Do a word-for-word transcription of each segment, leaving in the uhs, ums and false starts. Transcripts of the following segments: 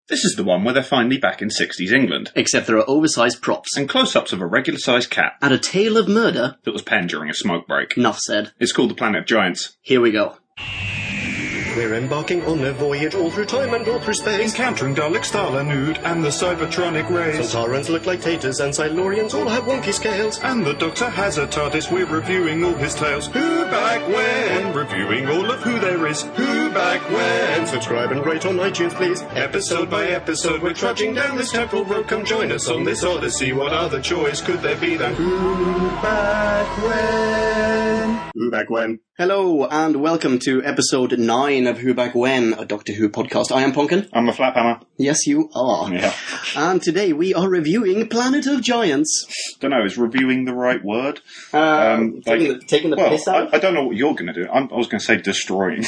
This is the one where they're finally back in sixties England. Except there are oversized props. And close-ups of a regular-sized cat. And a tale of murder. That was penned during a smoke break. Enough said. It's called The Planet of Giants. Here we go. We're embarking on a voyage all through time and all through space. Encountering Dalek, Starla-Nude, and the Cybertronic rays. Sontarans look like taters, and Silurians all have wonky scales. And the Doctor has a TARDIS, we're reviewing all his tales. Who back when? Reviewing all of who there is. Who back when? Subscribe and rate on iTunes, please. Episode by episode, we're trudging down this temporal road. Come join us on this odyssey. What other choice could there be than Who back when? Who back when? Hello, and welcome to episode nine of Who Back When, a Doctor Who podcast. I am Ponkin. I'm a Flaphammer. Yes, you are. Yeah. And today we are reviewing Planet of Giants. Don't know, is reviewing the right word? Uh, um, taking, like, the, taking the well, piss out? I, I don't know what you're going to do. I'm, I was going to say destroying.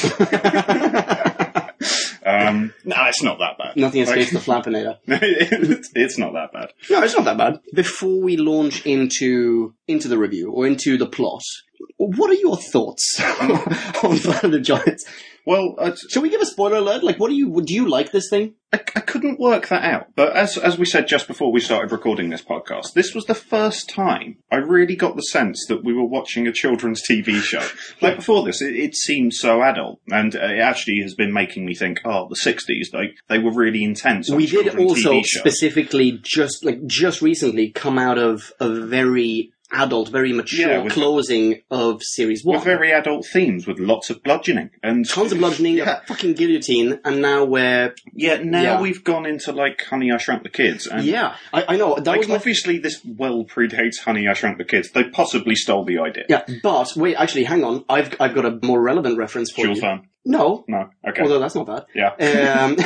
um, no, it's not that bad. Nothing escapes like, the Flappinator. it's, it's not that bad. No, it's not that bad. Before we launch into into the review, or into the plot, what are your thoughts on Planet of Giants? Well, uh, shall we give a spoiler alert? Like, what do you do? You like this thing? I, I couldn't work that out, but as as we said just before we started recording this podcast, this was the first time I really got the sense that we were watching a children's T V show. Like before this, it, it seemed so adult, and uh, it actually has been making me think, oh, the sixties, like they were really intense. On we did also T V shows. specifically just like just recently come out of a very adult, very mature yeah, with, closing of series one. With very adult themes, with lots of bludgeoning. and Tons of bludgeoning, yeah. a fucking guillotine, and now we're... Yeah, now yeah. we've gone into, like, Honey, I Shrunk the Kids. And yeah, I, I know. That like, was my... obviously this well predates Honey, I Shrunk the Kids. They possibly stole the idea. Yeah, but, wait, actually, hang on. I've I've got a more relevant reference for Jules you. Verne. No. No, okay. Although that's not bad. Yeah. Um,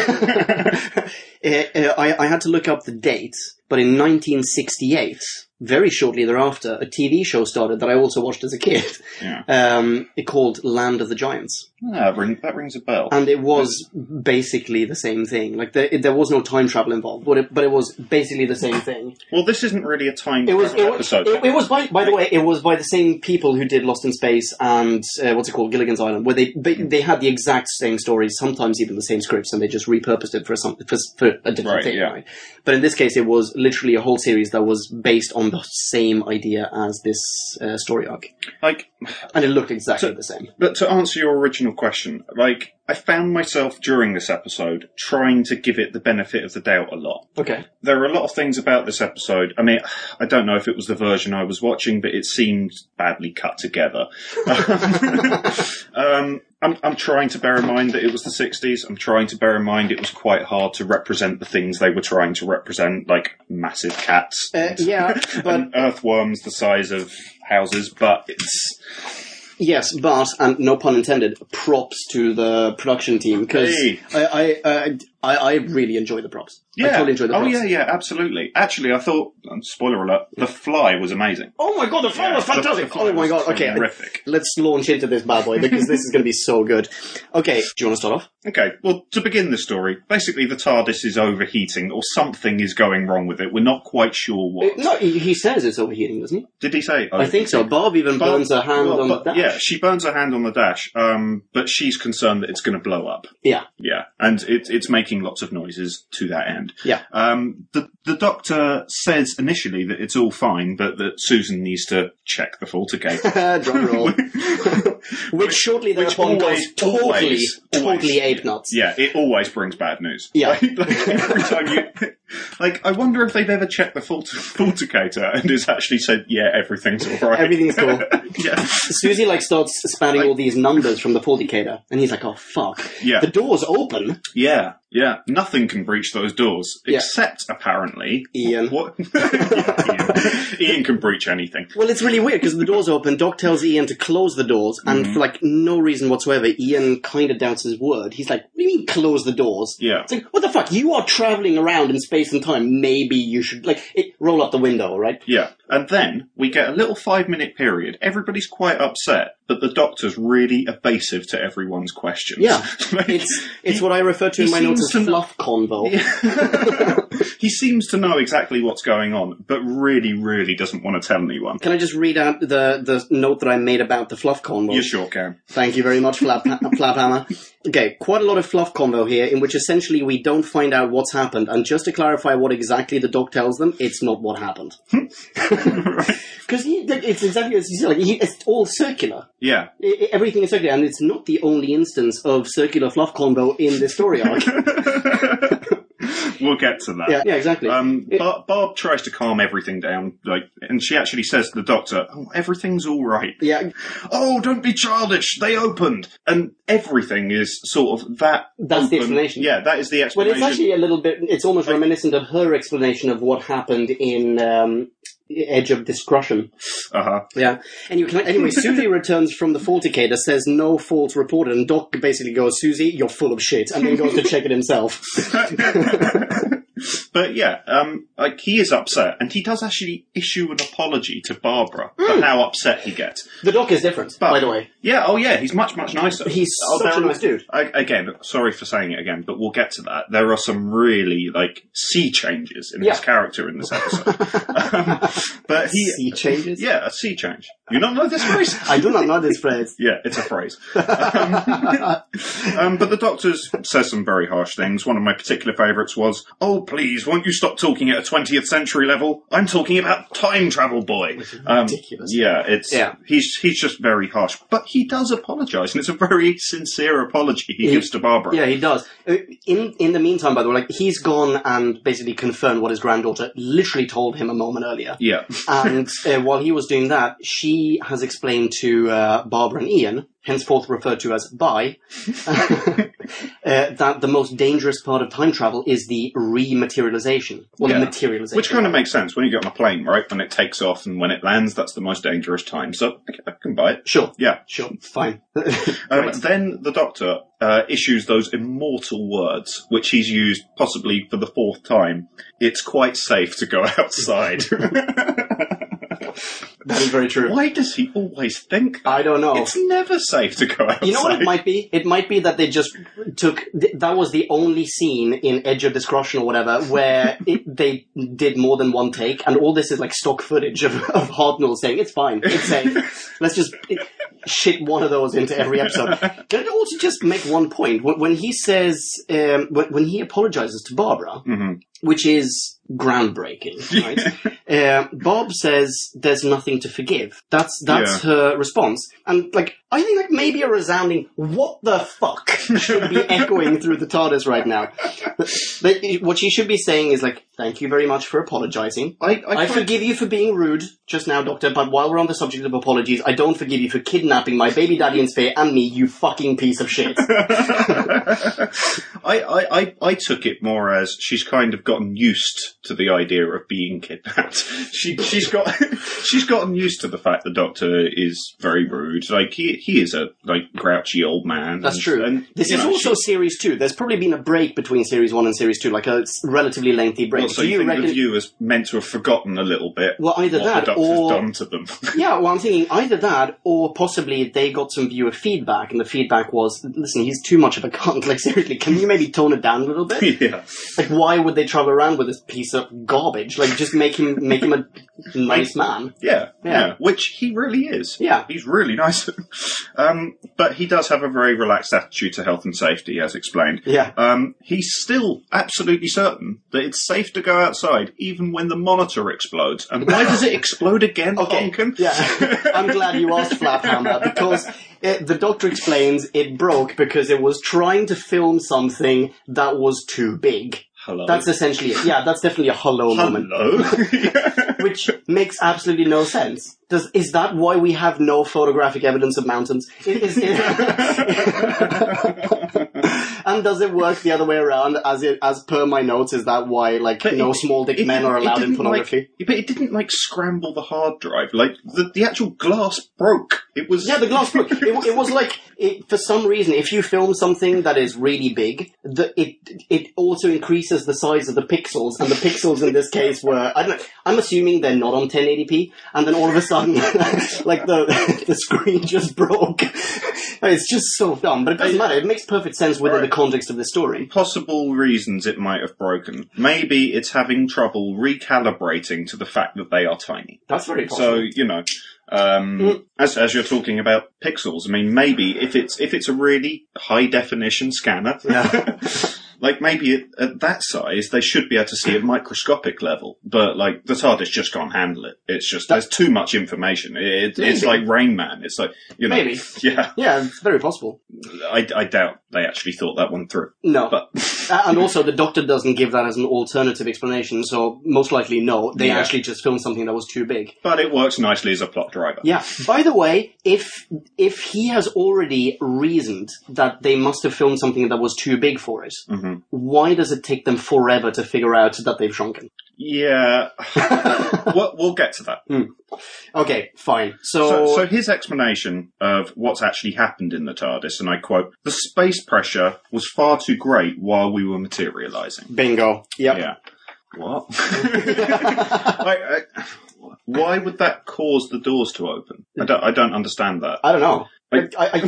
I, I had to look up the date, but in nineteen sixty-eight... very shortly thereafter, a T V show started that I also watched as a kid. Yeah. Um, it called Land of the Giants. Ah, ring, that rings a bell. And it was basically the same thing. Like, there, it, there was no time travel involved, but it, but it was basically the same thing. Well, this isn't really a time it was, travel it episode. Was, it, it was by, by the way, it was by the same people who did Lost in Space and, uh, what's it called, Gilligan's Island, where they, they they had the exact same stories, sometimes even the same scripts, and they just repurposed it for, some, for, for a different right, thing, yeah. right? But in this case, it was literally a whole series that was based on the same idea as this uh, story arc. Like, and it looked exactly to, the same. But to answer your original question, like, I found myself during this episode trying to give it the benefit of the doubt a lot. Okay. There are a lot of things about this episode. I mean, I don't know if it was the version I was watching, but it seemed badly cut together. um, I'm, I'm trying to bear in mind that it was the sixties. I'm trying to bear in mind it was quite hard to represent the things they were trying to represent, like massive cats. Uh, and, yeah, but... and earthworms the size of houses, but it's... Yes, but, and no pun intended, props to the production team, because hey. I, I, uh, I, I really enjoy the props. Yeah. I totally enjoy the props. Oh, yeah, yeah, absolutely. Actually, I thought, spoiler alert, The Fly was amazing. Oh my god, The Fly yeah, was fantastic! The, the Fly oh my god, was okay. Terrific. Let's launch into this bad boy, because this is going to be so good. Okay, do you want to start off? Okay, well, to begin the story, basically the TARDIS is overheating, or something is going wrong with it. We're not quite sure what. Uh, no, he, he says it's overheating, doesn't he? Did he say overheating? I think so. Bob even Bob, burns her hand well, on but, the dash. Yeah, she burns her hand on the dash, um, but she's concerned that it's going to blow up. Yeah. Yeah, and it, it's making lots of noises to that end. Yeah. Um, the, the doctor says initially that it's all fine, but that Susan needs to check the Faltergate. Drum roll. which, which shortly thereapon goes totally, always, totally always, ape nuts. Yeah, it always brings bad news. Yeah. Like, like every time you... Like, I wonder if they've ever checked the Falter, Faltergator and it's actually said, yeah, everything's alright. Everything's cool. Yeah. Susie, like, starts spanning like, all these numbers from the Faltergator, and he's like, oh, fuck. Yeah. The door's open. Yeah. Yeah, nothing can breach those doors, yeah. except, apparently... Ian. What? yeah, Ian. Ian can breach anything. Well, it's really weird, because the door's open, Doc tells Ian to close the doors, and mm-hmm. for, like, no reason whatsoever, Ian kind of doubts his word. He's like, what do you mean, close the doors? Yeah. It's like, what the fuck? You are travelling around in space and time, maybe you should, like, it, roll up the window, right? Yeah. And then we get a little five-minute period. Everybody's quite upset, but the Doctor's really evasive to everyone's questions. Yeah. like, it's it's he, what I refer to in my notes as fluff convo. Yeah. He seems to know exactly what's going on, but really, really doesn't want to tell anyone. Can I just read out the, the note that I made about the fluff convo? You sure can. Thank you very much, Flap, Flaphammer. Okay, quite a lot of fluff convo here, in which essentially we don't find out what's happened, and just to clarify what exactly the doc tells them, it's not what happened. Because it's exactly as you said, like, he, it's all circular. Yeah. I, I, everything is circular, and it's not the only instance of circular fluff convo in this story arc. We'll get to that. Yeah, yeah, exactly. Um, It- Bar- Barb tries to calm everything down, like, and she actually says to the doctor, "Oh, everything's all right." yeah, Oh, don't be childish. They opened, and everything is sort of that. That's the open- explanation. Yeah, that is the well, explanation. it's actually a little bit, it's almost reminiscent of her explanation of what happened in um, Edge of Discretion. Uh huh. Yeah. Anyway, anyway, Susie returns from the Faulticator, says no faults reported, and Doc basically goes, "Susie, you're full of shit," and then goes to check it himself. But yeah, um, like he is upset, and he does actually issue an apology to Barbara for how upset he gets. The Doc is different, But- by the way. Yeah, oh yeah, he's much, much nicer. He's oh, such there a are- nice dude. I, again, sorry for saying it again, but we'll get to that. There are some really, like, sea changes in Yeah. his character in this episode. um, but he... Sea changes? Yeah, a sea change. You don't know this phrase? I do not know this phrase. Yeah, it's a phrase. um, um, but the Doctor says some very harsh things. One of my particular favourites was, "Oh, please, won't you stop talking at a twentieth century level? I'm talking about time travel, boy." Um, ridiculous. yeah, it's Yeah. he's he's just very harsh, but he does apologise, and it's a very sincere apology he, He- gives to Barbara. Yeah, he does. Uh, In in the meantime, by the way, like he's gone and basically confirmed what his granddaughter literally told him a moment earlier. Yeah. And uh, while he was doing that, she has explained to uh, Barbara and Ian, henceforth referred to as Bi, uh, that the most dangerous part of time travel is the rematerialization. Or Yeah. the materialization. Which kind of makes sense when you get on a plane, right? When it takes off and when it lands, that's the most dangerous time. So I can buy it. Sure. Yeah. Sure. Fine. Um, Right. Then the Doctor uh, issues those immortal words, which he's used possibly for the fourth time. "It's quite safe to go outside." That is very true. Why does he always think that? I don't know. It's never safe to go outside. You know what it might be? It might be that they just took... Th- that was the only scene in Edge of Discretion or whatever where it, they did more than one take, and all this is like stock footage of, of Hartnell saying, "It's fine, it's safe. Let's just shit one of those into every episode." Can I also just make one point? When, when he says... Um, when, when he apologizes to Barbara, Mhm. which is groundbreaking, right? uh, Bob says there's nothing to forgive. That's that's her response, and like I think like maybe a resounding "what the fuck" should be echoing through the TARDIS right now. But what she should be saying is like, "Thank you very much for apologizing. I, I, I find- forgive you for being rude just now, Doctor, but while we're on the subject of apologies, I don't forgive you for kidnapping my baby daddy in Sphere and me, you fucking piece of shit." I, I, I, I took it more as she's kind of gotten used to the idea of being kidnapped. She, she's got, she's gotten used to the fact the Doctor is very rude. Like he, he is a like grouchy old man. That's and- true. And, This you is know, also she- series two. There's probably been a break between series one and series two, like a s- relatively lengthy break. Well, so Do you think reckon? the viewer's meant to have forgotten a little bit Well, either what that the Doctor's or- done to them. Yeah, well, I'm thinking either that or possibly they got some viewer feedback, and the feedback was, "Listen, he's too much of a cunt. Like, seriously, can you maybe tone it down a little bit? Yeah. Like, why would they travel around with this piece of garbage? Like, just make him make him a nice man." Yeah, Yeah. yeah, which he really is. Yeah. He's really nice. um, but he does have a very relaxed attitude to health and safety, as explained. Yeah. Um, he's still absolutely certain that it's safe to go outside, even when the monitor explodes. And why does it explode again, Okay. Bonkin? Yeah. I'm glad you asked, Flaphammer, because it, the Doctor explains it broke because it was trying to film something that was too big. Hello. That's essentially it. Yeah, that's definitely a hello, moment. Hello? Yeah. Which makes absolutely no sense. Does is that why we have no photographic evidence of mountains? Is, is, and does it work the other way around? As it as per my notes, is that why like But no it- small dick it men didn't- are it allowed in didn't, pornography? Like, but it didn't like scramble the hard drive. Like the, the actual glass broke. It was Yeah, the glass broke. It, it was like, it, for some reason, if you film something that is really big, the, it it also increases the size of the pixels, and the pixels in this case were, I don't know, I'm assuming they're not on ten eighty p, and then all of a sudden, like the the screen just broke. It's just so dumb, but it doesn't matter. It makes perfect sense within Right. the context of the story. Possible reasons it might have broken. Maybe it's having trouble recalibrating to the fact that they are tiny. That's very So, possible. you know, um, Mm. as as you're talking about pixels, I mean, maybe if it's if it's a really high definition scanner, Yeah. like maybe at, at that size they should be able to see at microscopic level, but like the TARDIS just can't handle it. It's just there's too much information. It, it's Maybe. like Rain Man. It's like you know, Maybe. yeah. Yeah, it's very possible. I, I doubt they actually thought that one through. No. But Uh, and also, the Doctor doesn't give that as an alternative explanation, so most likely no. They Yeah. actually just filmed something that was too big. but it works nicely as a plot driver. Yeah. By the way, if if he has already reasoned that they must have filmed something that was too big for it, hmm why does it take them forever to figure out that they've shrunken? Yeah. we'll, we'll get to that. Okay, fine. So, So, so his explanation of what's actually happened in the TARDIS, and I quote, "The space pressure was far too great while we were materializing." bingo. Yep. Yeah. What? I, I, why would that cause the doors to open? I don't, I don't understand that. I don't know. I, I- I,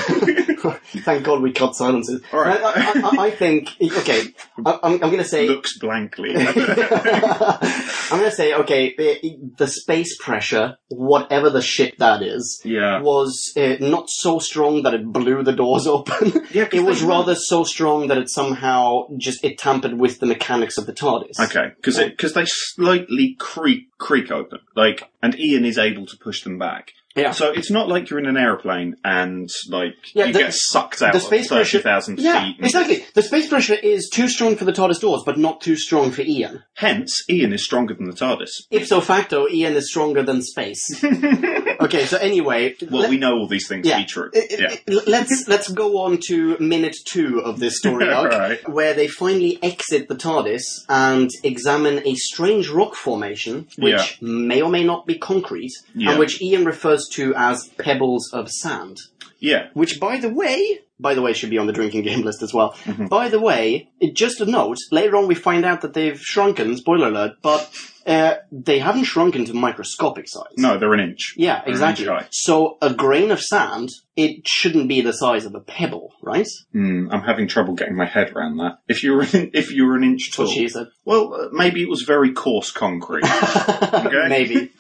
I, thank God we cut silences. All right. I, I, I, I think, okay, I, I'm, I'm going to say... Looks blankly. I'm going to say, okay, the, the space pressure, whatever the shit that is, Yeah. was uh, not so strong that it blew the doors open. Yeah, 'cause it was they- rather so strong that it somehow just, it tampered with the mechanics of the TARDIS. Okay, because because they slightly creak creak open, like, and Ian is able to push them back. Yeah. So it's not like you're in an airplane and like Yeah, you the- get sucked out the of space thirty pressure- thousand Yeah, feet. and- exactly. The space pressure is too strong for the TARDIS doors, but not too strong for Ian. Hence, Ian is stronger than the TARDIS. Ipso facto, Ian is stronger than space. Okay, so anyway... Well, let- we know all these things to be true. I- I- Yeah. I- Let's let's go on to minute two of this story arc, Right. where they finally exit the TARDIS and examine a strange rock formation, which Yeah. may or may not be concrete, Yeah. and which Ian refers to as pebbles of sand. Yeah. Which, by the way, by the way, should be on the drinking game list as well. Mm-hmm. By the way, it- just a note, later on we find out that they've shrunken, spoiler alert, but uh, they haven't shrunken to microscopic size. No, they're an inch. Yeah, They're an exactly. inch high. So a grain of sand, it shouldn't be the size of a pebble, right? Hmm, I'm having trouble getting my head around that. If you were an, if you were an inch That's tall, what she said. well, uh, maybe it was very coarse concrete. Okay. Maybe.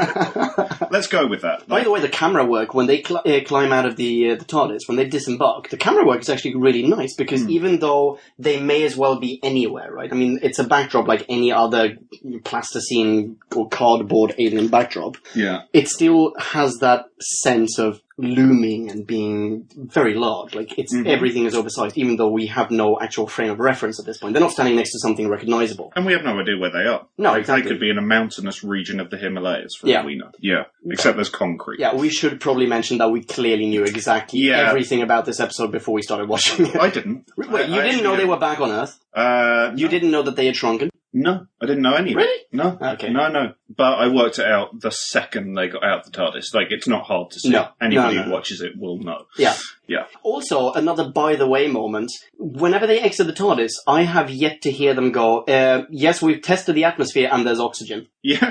Let's go with that. By the way, the camera work, when they cl- uh, climb out of the, uh, the TARDIS, when they disembark, the camera work is actually really nice, because Hmm. even though they may as well be anywhere, right? I mean, it's a backdrop like any other plasticine or cardboard alien backdrop. Yeah. It still has that sense of looming and being very large. Like, it's Mhm. everything is oversized, even though we have no actual frame of reference at this point. They're not standing next to something recognizable. And we have no idea where they are. No, Like, exactly. They could be in a mountainous region of the Himalayas, for Yeah. all we know. Yeah. Except there's concrete. Yeah, we should probably mention that we clearly knew exactly Yeah. everything about this episode before we started watching it. I didn't. Wait, I- you I didn't know actually they were back on Earth? Uh, You no. didn't know that they had shrunken? No, I didn't know any of Really? it. No. Okay. No, no. But I worked it out the second they got out of the TARDIS. Like, it's not hard to see. No. Anybody No, no, who no. watches it will know. Yeah. Yeah. Also, another by-the-way moment. Whenever they exit the TARDIS, I have yet to hear them go, uh, yes, we've tested the atmosphere and there's oxygen. Yeah.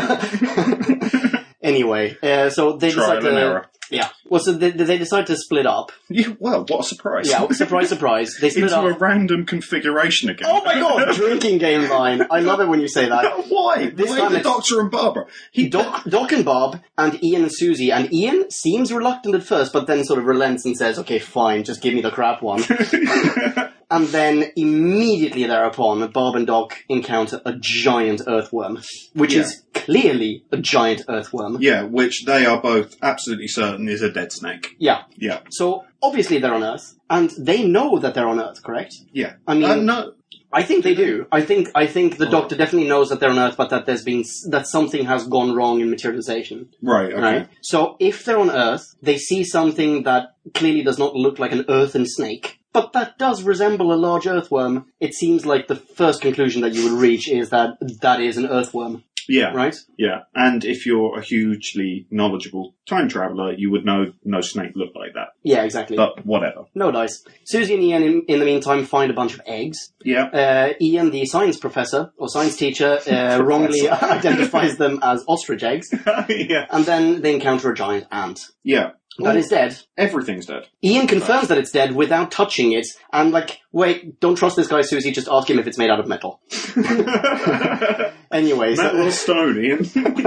Anyway, uh, so they Trial decide and to... error. Yeah. Well, so they, they decide to split up. Yeah, well, what a surprise. Yeah, surprise, surprise. They split Into up. a random configuration again. Oh my god, drinking game line. I love it when you say that. Why? This Why time the it's- Doctor and Barbara? He Doc, Doc and Bob and Ian and Susie. And Ian seems reluctant at first, but then sort of relents and says, okay, fine, just give me the crap one. And then immediately thereupon, Bob and Doc encounter a giant earthworm, which Yeah. is clearly a giant earthworm. Yeah, which they are both absolutely certain is a dead snake. Yeah. Yeah. So, obviously they're on Earth, and they know that they're on Earth, correct? Yeah. I mean, Uh, no. I think they do. I think I think the Oh. Doctor definitely knows that they're on Earth, but that there's been s- that something has gone wrong in materialization. Right, okay. Right. So if they're on Earth, they see something that clearly does not look like an earthen snake, but that does resemble a large earthworm. It seems like the first conclusion that you would reach is that that is an earthworm, Yeah. right? Yeah. And if you're a hugely knowledgeable time traveller, you would know no snake looked like that. Yeah, exactly. But whatever. No dice. Susie and Ian, in, in the meantime, find a bunch of eggs. Yeah. Uh, Ian, the science professor, or science teacher, uh, wrongly identifies them as ostrich eggs. yeah. And then they encounter a giant ant. Yeah. That is dead. Everything's dead. Ian confirms that it's dead without touching it, and like, wait, don't trust this guy, Susie, just ask him if it's made out of metal. Anyway, Metal or stone, Ian.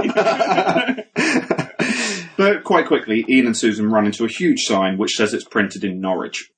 But quite quickly, Ian and Susan run into a huge sign which says it's printed in Norwich.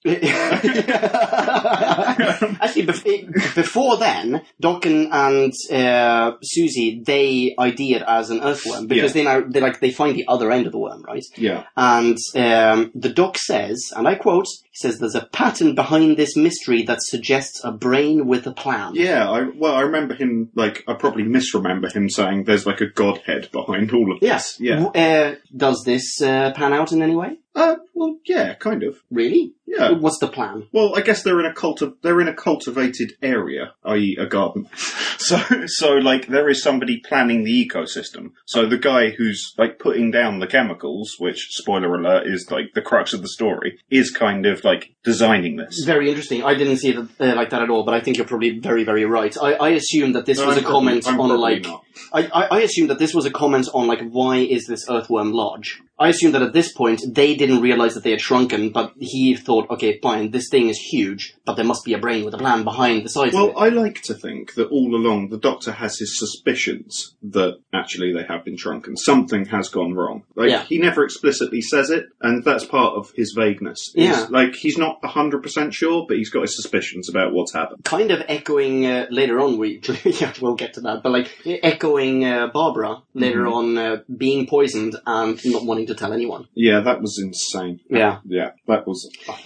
Actually, bef- before then, Doc and, and uh, Susie, they I D it as an earthworm because Yeah. they now they like they find the other end of the worm, right? Yeah. And um, the Doc says, and I quote, he says, "There's a pattern behind this mystery that suggests a brain with a plan." Yeah, I, well, I remember him, like, I probably misremember him saying there's like a godhead behind all of Yes. this. Yeah. Uh, does this uh, pan out in any way? Uh, well, yeah, kind of. Really? Yeah. What's the plan? Well, I guess they're in a culti- they're in a cultivated area, that is a garden. So, so, like, there is somebody planning the ecosystem. So the guy who's, like, putting down the chemicals, which, spoiler alert, is, like, the crux of the story, is kind of, like, designing this. Very interesting. I didn't see it uh, like that at all, but I think you're probably very, very right. I, I assumed that this No, was I'm a comment probably- I'm on, probably like... not. I, I, I assumed that this was a comment on, like, why is this earthworm large? I assumed that at this point, they didn't realize that they had shrunken, but he thought, okay, fine, this thing is huge, but there must be a brain with a plan behind the size Well, of it. I like to think that all along the Doctor has his suspicions that actually they have been shrunken. Something has gone wrong. Like, Yeah. he never explicitly says it, and that's part of his vagueness. Is, Yeah. Like, he's not one hundred percent sure, but he's got his suspicions about what's happened. Kind of echoing uh, later on, we yeah, we'll get to that, but like echoing uh, Barbara later Mm-hmm. on uh, being poisoned and not wanting to tell anyone. Yeah, that was insane. Yeah. Yeah, that was...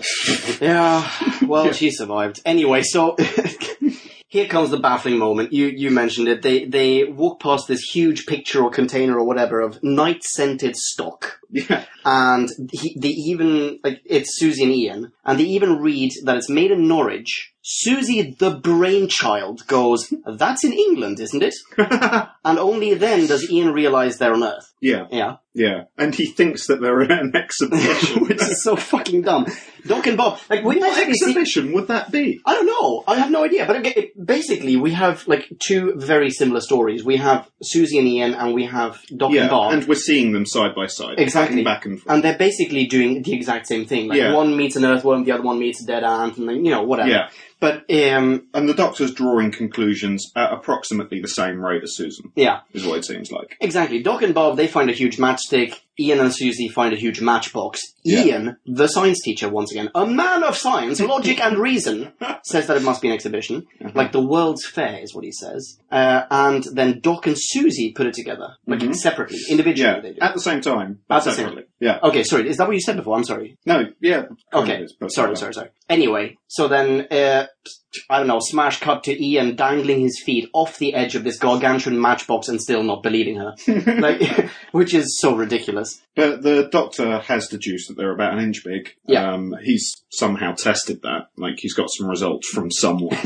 Yeah, well, she survived. Anyway, so here comes the baffling moment. You you mentioned it. They they walk past this huge picture or container or whatever of night-scented stock. Yeah. And he, they even, like, it's Susie and Ian, and they even read that it's made in Norwich. Susie, the brainchild, goes, "That's in England, isn't it?" And only then does Ian realise they're on Earth. Yeah. Yeah. Yeah. And he thinks that they're in an exhibition. Which is so fucking dumb. Doc and Bob, like, we What basically see... exhibition would that be? I don't know. I have no idea. But it, it, basically, we have, like, two very similar stories. We have Susie and Ian, and we have Doc Yeah, and Bob. and we're seeing them side by side. Exactly. Back and forth. And they're basically doing the exact same thing. Like, Yeah. one meets an earthworm, the other one meets a dead ant, and then, you know, whatever. Yeah. But, um, And the Doctor's drawing conclusions at approximately the same rate as Susan, yeah, is what it seems like. exactly. Doc and Bob, they find a huge matchstick. Ian and Susie find a huge matchbox. Yeah. Ian, the science teacher, once again, a man of science, logic and reason, says that it must be an exhibition. Uh-huh. Like the World's Fair is what he says. Uh, and then Doc and Susie put it together. Like, Mhm. separately, individually Yeah, they do. at the same time, but At the same separately. Yeah. Okay, sorry, is that what you said before? I'm sorry. No, yeah. kind of Okay, is, but- sorry, sorry, sorry. Anyway, so then, uh, I don't know, smash cut to Ian dangling his feet off the edge of this gargantuan matchbox and still not believing her. Like, which is so ridiculous. But the Doctor has deduced that they're about an inch big. Yeah. Um, he's somehow tested that. Like, he's got some results from someone.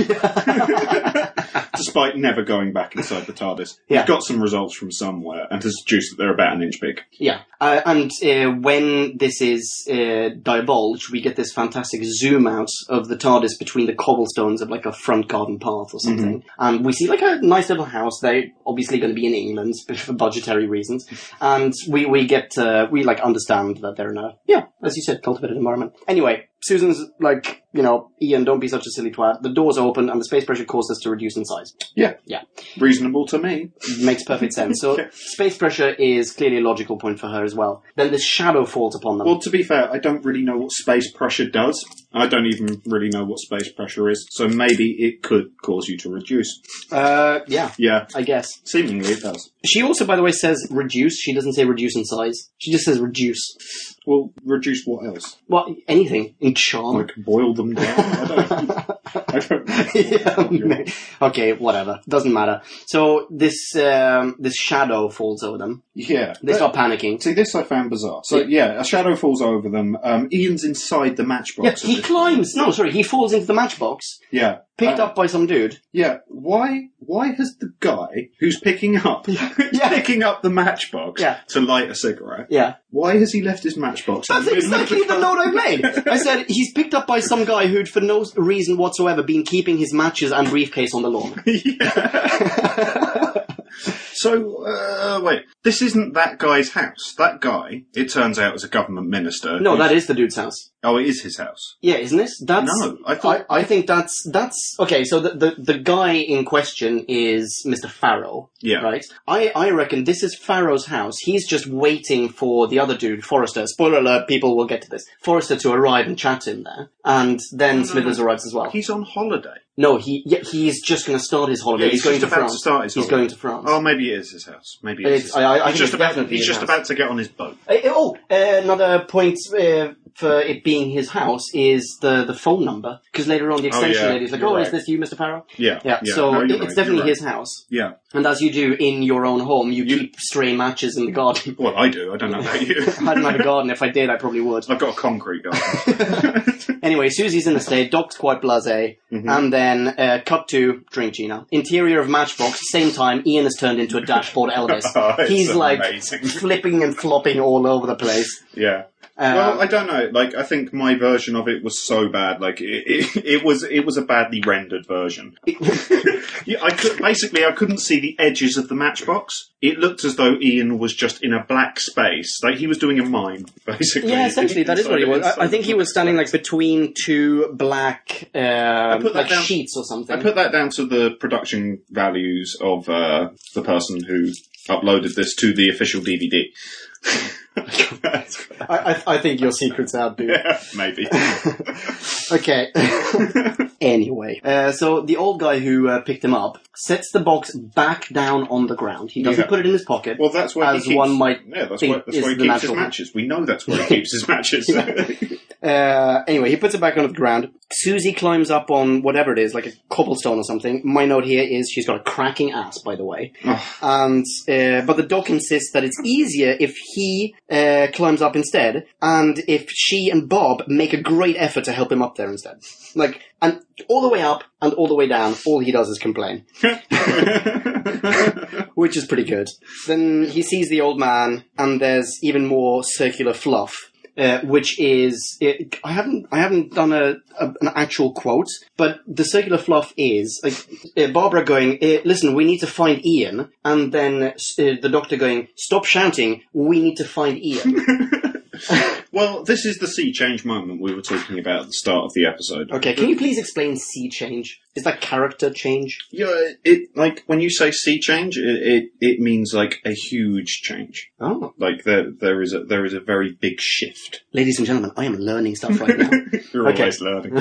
Despite never going back inside the TARDIS. Yeah. He's got some results from somewhere and has deduced that they're about an inch big. Yeah, uh, and uh, when this is uh, divulged, we get this fantastic zoom out of the TARDIS between the cobblestones of like a front garden path or something. And we see like a nice little house. They're obviously going to be in England for budgetary reasons. And we, we get, uh, we like understand that they're in a, yeah, as you said, cultivated environment. Anyway, Susan's like, you know, Ian, don't be such a silly twat. The doors open and the space pressure causes us to reduce in size. Yeah. Yeah. Reasonable to me. Makes perfect sense. So space pressure is clearly a logical point for her as well. Then this shadow falls upon them. Well, to be fair, I don't really know what space pressure does. I don't even really know what space pressure is, so maybe it could cause you to reduce. Uh, yeah, Yeah, I guess. seemingly it does. She also, by the way, says reduce. She doesn't say reduce in size. She just says reduce. Well, reduce what else? Well, anything. In charm. Like, boil them down? I don't, I don't know. Yeah, okay, whatever. Doesn't matter. So this um, this shadow falls over them. Yeah. They but- start panicking. See, this I found bizarre. So, yeah, a shadow falls over them. Um, Ian's inside the matchbox. Yeah, at he this climbs. No, sorry, he falls into the matchbox, point. Yeah. picked Uh, up by some dude. Yeah. Why, why has the guy who's picking up, Yeah. picking up the matchbox Yeah. to light a cigarette, Yeah. why has he left his matchbox? in That's the middle of exactly the car? note I made. I said, he's picked up by some guy who'd for no reason whatsoever been keeping his matches and briefcase on the lawn. Yeah. So, uh, wait. This isn't that guy's house. That guy, it turns out, is a government minister. No, who's- that is the dude's house. Oh, it is his house. Yeah, isn't it? That's, No, I thought- I, I think that's, that's, okay, so the, the, the guy in question is Mister Farrow. Yeah. Right? I, I reckon this is Farrow's house. He's just waiting for the other dude, Forrester. Spoiler alert, people will get to this. Forrester to arrive and chat to him there. And then no, Smithers no. arrives as well. He's on holiday. No, he, yeah, he's just going to start his holiday. Yeah, he's, he's going just to about France. to start his he's holiday. going to France. Oh, maybe it is his house. Maybe it is. It's- His I- I- I he's think just it's about. definitely He's his just house. about to get on his boat. Uh, oh, uh, another point uh, for it being his house is the, the phone number. Because later on the extension Oh, yeah, lady's like, you're oh, right. is this you, Mister Farrow? Yeah. Yeah, so no, it- you're it's right, definitely you're right. his house. Yeah. And as you do in your own home, you, You- keep stray matches in the garden. Well, I do. I don't know about you. I don't have a garden. If I did, I probably would. I've got a concrete garden. Anyway, Susie's in the state, Doc's quite blasé, Mm-hmm. and then uh, cut to Drink Gina. Interior of Matchbox, same time, Ian has turned into a dashboard Elvis. Oh, it's He's like amazing. flipping and flopping all over the place. Yeah. Um, well, I don't know. Like, I think my version of it was so bad. Like, it, it, it was it was a badly rendered version. yeah, I could basically I couldn't see the edges of the matchbox. It looked as though Ian was just in a black space, like he was doing a mime, basically. Yeah, essentially, that is what he was. Inside I, I think he of the was standing like space. between two black uh, put that like down- sheets or something. I put that down to the production values of uh, the person who uploaded this to the official D V D. I, I, I think your secret's out, dude. Yeah, maybe. Okay. Anyway, uh, so the old guy who uh, picked him up sets the box back down on the ground. He doesn't Yeah. put it in his pocket. Well, that's where as he keeps, one might Yeah, that's think where, that's is where he the keeps his natural- matches. We know that's where he keeps his matches. Uh, anyway, he puts it back on the ground. Susie climbs up on whatever it is, like a cobblestone or something. My note here is she's got a cracking ass, by the way. And uh, but the doc insists that it's easier if he uh, climbs up instead, and if she and Bob make a great effort to help him up there instead. Like, and all the way up and all the way down, all he does is complain. Which is pretty good. Then he sees the old man, and there's even more circular fluff. Uh, which is it, I haven't I haven't done a, a an actual quote, but the circular fluff is like uh, Barbara going, uh, "Listen, we need to find Ian," and then uh, the doctor going, "Stop shouting, we need to find Ian." Well, this is the sea change moment we were talking about at the start of the episode. Okay, can you please explain sea change? Is that character change? Yeah, it like when you say sea change, it, it it means like a huge change. Oh, Like there there is a there is a very big shift. ladies and gentlemen, I am learning stuff right now. You're Okay. always learning.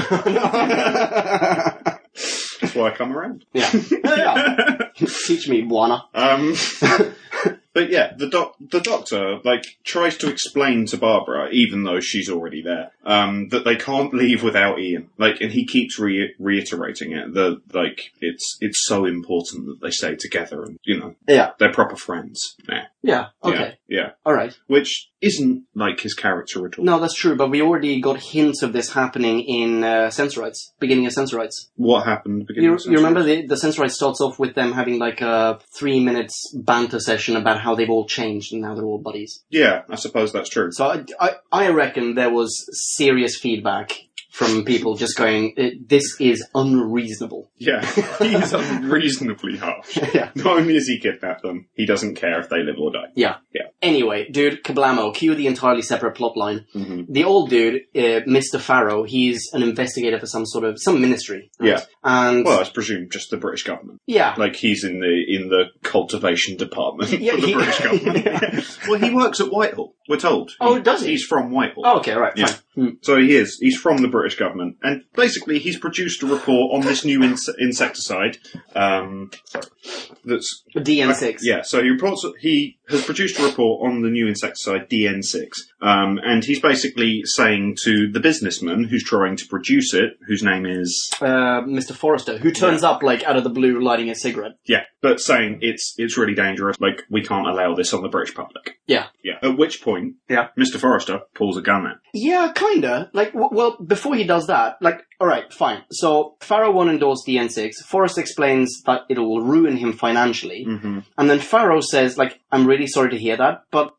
That's why I come around. Yeah, yeah. Teach me, Buana. Um, but yeah, the doc, the doctor like tries to explain to Barbara, even though she's already there, um, that they can't leave without Ian. Like, and he keeps re- reiterating it. The like, it's it's so important that they stay together, and you know, Yeah, they're proper friends now. yeah. Okay, Yeah, yeah. all right. Which isn't like his character at all. No, that's true, but we already got hints of this happening in uh, Sensorites, beginning of Sensorites. What happened? Beginning You, of you remember Sensory? the, the Sensorite starts off with them having like a three minutes banter session about how they've all changed and now they're all buddies. Yeah, I suppose that's true. So I, I, I reckon there was serious feedback from people just going, this is unreasonable. Yeah, he's unreasonably harsh. Yeah. Not only has he kidnapped them, he doesn't care if they live or die. Yeah. Yeah. Anyway, dude, kablamo, cue the entirely separate plot line. Mm-hmm. The old dude, uh, Mister Farrow, he's an investigator for some sort of, some ministry. Right? Yeah. And, Well, I presume just the British government. yeah. Like he's in the in the cultivation department Yeah, of the he- British government. Well, he works at Whitehall. We're told. Oh, does he? He's from Whitehall. Oh, okay, right, Yeah. fine. Hmm. So he is. He's from the British government, and basically he's produced a report on this new inse- insecticide. Um, that's D N six. yeah. So he reports. He has produced a report on the new insecticide D N six, um, and he's basically saying to the businessman who's trying to produce it, whose name is Uh, Mister Forrester, who turns up like out of the blue lighting a cigarette. yeah, but saying it's it's really dangerous. Like we can't allow this on the British public. Yeah. Yeah. At which point, Yeah. Mister Forrester pulls a gun out. Yeah, kinda. Like, w- well, before he does that, like, alright, fine. So, Farrow won't endorse D N six. Forrest explains that it'll ruin him financially. Mm-hmm. And then Farrow says, like, I'm really sorry to hear that, but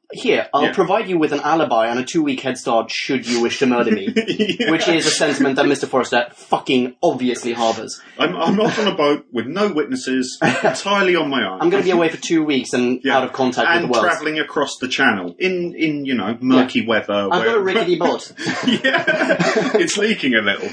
here, I'll Yeah. provide you with an alibi and a two-week head start should you wish to murder me. Yeah. Which is a sentiment that Mister Forrester fucking obviously harbours. I'm, I'm off on a boat with no witnesses, entirely on my own. I'm going to be away for two weeks and Yeah. out of contact and with the world. travelling across the channel in, in you know, murky weather. I've got a rickety boat. Yeah, it's leaking a little.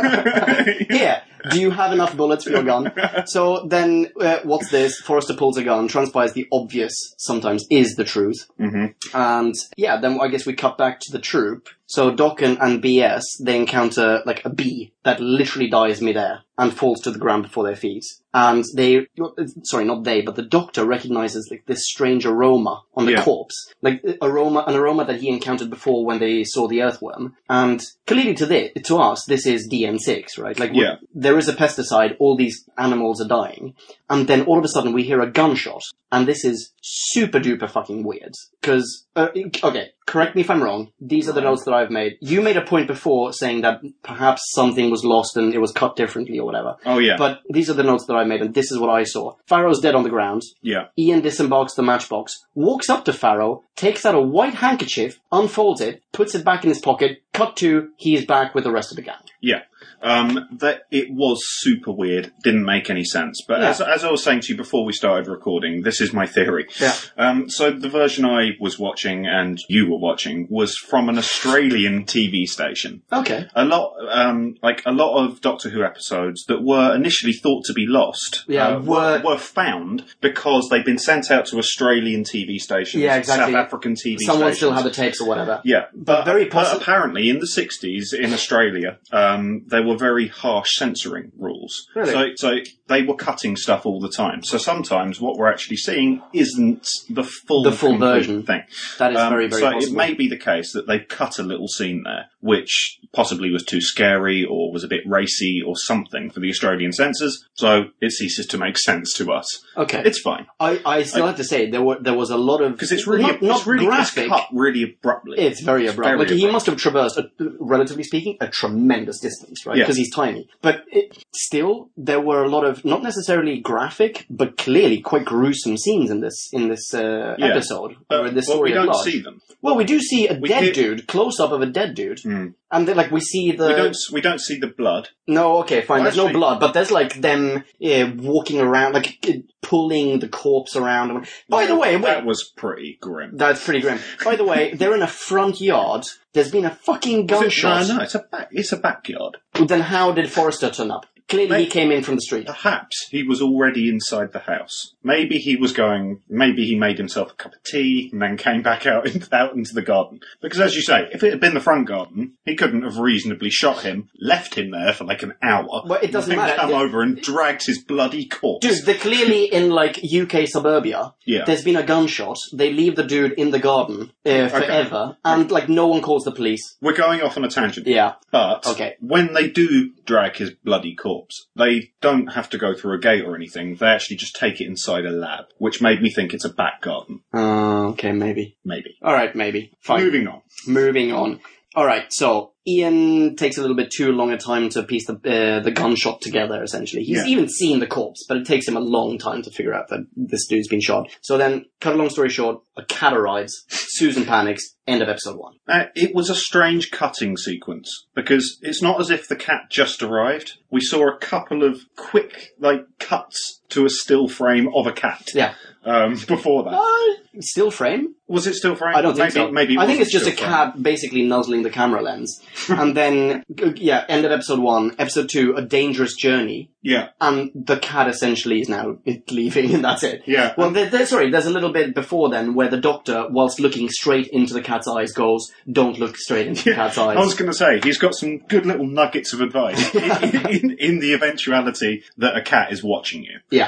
Here, do you have enough bullets for your gun? So then, uh, what's this? Forrester pulls a gun, transpires the obvious sometimes is the truth. Mm-hmm. And yeah, then I guess we cut back to the troop. So Doc and, and B S, they encounter like a bee that literally dies midair and falls to the ground before their feet. And they, sorry, not they, but the doctor recognizes like this strange aroma on the Yeah. corpse. Like aroma, an aroma that he encountered before when they saw the earthworm. And clearly to this, to us, this is D N six, right? Like Yeah. there is a pesticide, all these animals are dying. And then all of a sudden we hear a gunshot. And this is super duper fucking weird. Because, uh, okay, correct me if I'm wrong. These are the notes that I've made. You made a point before saying that perhaps something was lost and it was cut differently or whatever. Oh, yeah. But these are the notes that I made, and this is what I saw. Pharaoh's dead on the ground. Yeah. Ian disembarks the matchbox, walks up to Pharaoh, takes out a white handkerchief, unfolds it, puts it back in his pocket. Cut to, he's back with the rest of the gang. Yeah. Um, that it was super weird. Didn't make any sense. But Yeah. as, as I was saying to you before we started recording, this is my theory. Yeah. Um, so the version I was watching and you were watching was from an Australian T V station. Okay. A lot, um, like a lot of Doctor Who episodes that were initially thought to be lost, Yeah, uh, were, were- were found because they'd been sent out to Australian T V stations, Yeah, exactly. South African T V Someone stations. still had the tapes or whatever. Yeah, but, very but possi- apparently in the sixties in Australia, um, there were very harsh censoring rules. Really? So, so they were cutting stuff all the time. So sometimes what we're actually seeing isn't the full, The full complete version. thing. That is Um, very, very so possible. it may be the case that they've cut a little scene there, which possibly was too scary or was a bit racy or something for the Australian censors. So it ceases to make sense to us. Okay. It's fine. I, I still I- have to say, there were there was a lot of... Because it's really, Not, not it's really it's graphic. cut really abruptly. It's very abrupt. very like, he abrupt. must have traversed, a, relatively speaking, a tremendous distance, right? Yeah. Because he's tiny. But it, still, there were a lot of, not necessarily graphic, but clearly quite gruesome scenes in this in this uh, Yeah. episode, But- or in this but story we at don't large. see them. Well, we do see a We dead hear- dude, close-up of a dead dude. Mm. And then, like, we see the... We don't. We don't see the blood. No, okay, fine. Well, There's no actually- blood, but there's like them uh, walking around, like uh, pulling the corpse around. By the way, that wait, was pretty grim. that's pretty grim. By the way, they're in a front yard. There's been a fucking gunshot. No, no, it's a back. It's a backyard. Then how did Forrester turn up? Clearly, he Mate. came in from the street. Perhaps he was already inside the house. Maybe he was going. Maybe he made himself a cup of tea and then came back out into, out into the garden. Because, as you say, if it had been the front garden, he couldn't have reasonably shot him, left him there for like an hour, Well, it doesn't and then matter. come Yeah. over and dragged his bloody corpse. Dude, they're clearly in like U K suburbia. Yeah. There's been a gunshot. They leave the dude in the garden uh, forever, and like no one calls the police. We're going off on a tangent. Yeah. But Okay. when they do drag his bloody corpse, they don't have to go through a gate or anything. They actually just take it inside a lab, which made me think it's a back garden. Uh, okay, maybe. Maybe. All right, maybe. Fine. Moving on. Moving on. All right, so Ian takes a little bit too long a time to piece the uh, the gunshot together, essentially. He's Yeah. even seen the corpse, but it takes him a long time to figure out that this dude's been shot. So then, cut a long story short, a cat arrives, Susan panics, end of episode one. Uh, it was a strange cutting sequence, because it's not as if the cat just arrived. We saw a couple of quick, like, cuts to a still frame of a cat Yeah. um, before that. Uh, still frame? Was it still frame? I don't think maybe, so. Maybe it I think wasn't it's just a still frame. cat basically nuzzling the camera lens. And then, yeah, end of episode one. Episode two, A Dangerous Journey. Yeah, And the cat essentially is now leaving, and that's it. yeah. Well, there, there, sorry, there's a little bit before then where the doctor, whilst looking straight into the cat's eyes, goes, "Don't look straight into the cat's eyes." I was going to say, he's got some good little nuggets of advice in, in, in the eventuality that a cat is watching you. Yeah.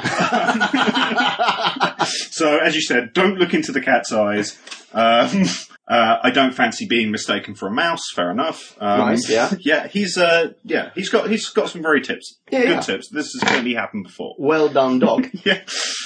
So, as you said, don't look into the cat's eyes. Um, uh, I don't fancy being mistaken for a mouse. Fair enough. Um, Nice, yeah. Yeah, he's uh, yeah, he's got he's got some very tips. Yeah, good yeah. tips. This has clearly happened before. Well done, dog. Yeah.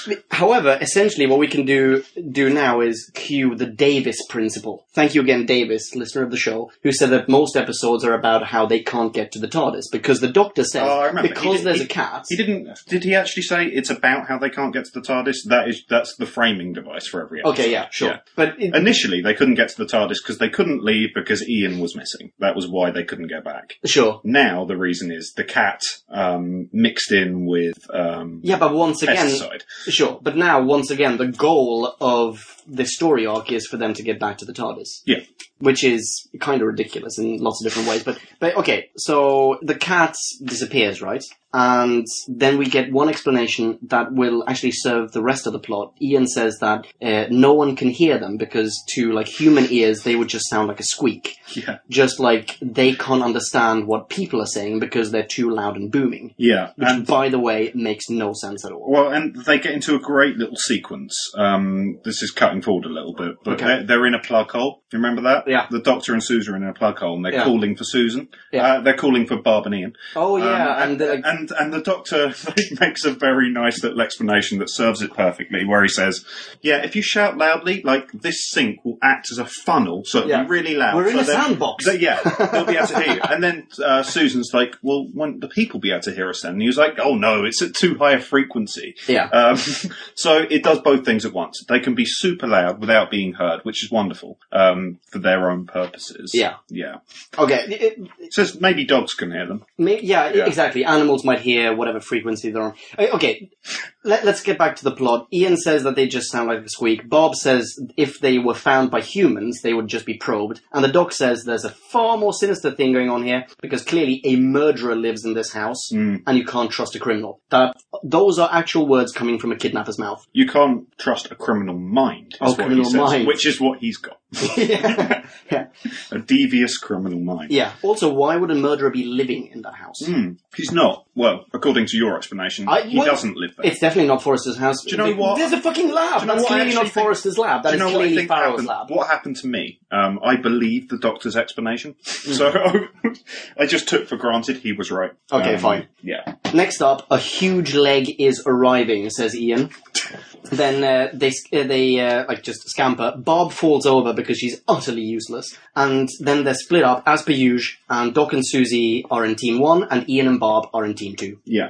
However, essentially what we can do do now is cue the Davis principle. Thank you again, Davis, listener of the show, who said that most episodes are about how they can't get to the TARDIS. Because the Doctor says, Oh, I remember. He because did- there's he- a cat... He didn't. Did he actually say it's about how they can't get to the TARDIS? That is, that's the framing device for every episode. Okay, yeah, sure. Yeah. But it, Initially, they couldn't get to the TARDIS because they couldn't leave because Ian was missing. That was why they couldn't get back. sure. Now the reason is the cat um, mixed in with um, Yeah, but once again... pesticide. Sure. But now, once again, the goal of this story arc is for them to get back to the TARDIS. Yeah. Which is kind of ridiculous in lots of different ways. But, but okay, so the cat disappears, right? And then we get one explanation that will actually serve the rest of the plot. Ian says that uh, no one can hear them because to like human ears they would just sound like a squeak. Yeah. Just like they can't understand what people are saying because they're too loud and booming. Yeah. Which, And by the way, makes no sense at all. Well, and they get into a great little sequence. Um, this is cutting forward a little bit, but Okay. they're, they're in a plug hole. Do you remember that? Yeah. The Doctor and Susan are in a plug hole, and they're Yeah. calling for Susan. Yeah. Uh, they're calling for Barb and Ian. Oh yeah, Um, and, and, uh, and and the Doctor makes a very nice little explanation that serves it perfectly, where he says, "Yeah, if you shout loudly, like this sink will act as a funnel, so it'll Yeah. be really loud. We're in so a then- sandbox." so, yeah, they'll be able to hear you." And then uh, Susan's like, "Well, won't the people be able to hear us then?" And he was like, "Oh no, it's at too high a frequency." Yeah. Um, so it does both things at once. They can be super loud without being heard, which is wonderful um, for their own purposes. Yeah. yeah. Okay, it, it, It says maybe dogs can hear them. May- yeah, Yeah. exactly. Animals might hear whatever frequency they're on. Uh, Okay, Let, let's get back to the plot. Ian says that they just sound like a squeak. Bob says if they were found by humans, they would just be probed. And the doc says there's a far more sinister thing going on here, because clearly a murderer lives in this house, Mm. and you can't trust a criminal. That Those are actual words coming from a kidnapper's mouth. You can't trust a criminal mind. Is Oh, what he criminal says, mind. which is what he's got. yeah. yeah. A devious criminal mind. Yeah. Also, why would a murderer be living in that house? Mm, he's not. Well, according to your explanation, I- he well, doesn't live there. It's definitely not Forrester's house. Do you know what? There's a fucking lab. Do you know That's what I clearly not actually think- Forrester's lab. That Do is you know what I clearly think Farrell's happened? lab. What happened to me? Um, I believed the doctor's explanation, so I just took for granted he was right. Okay, Um, fine. Yeah. Next up, a huge leg is arriving, says Ian. Then uh, they uh, they uh, like just scamper. Bob falls over because she's utterly useless, and then they're split up as per usual. And Doc and Susie are in team one, and Ian and Bob are in team two. Yeah.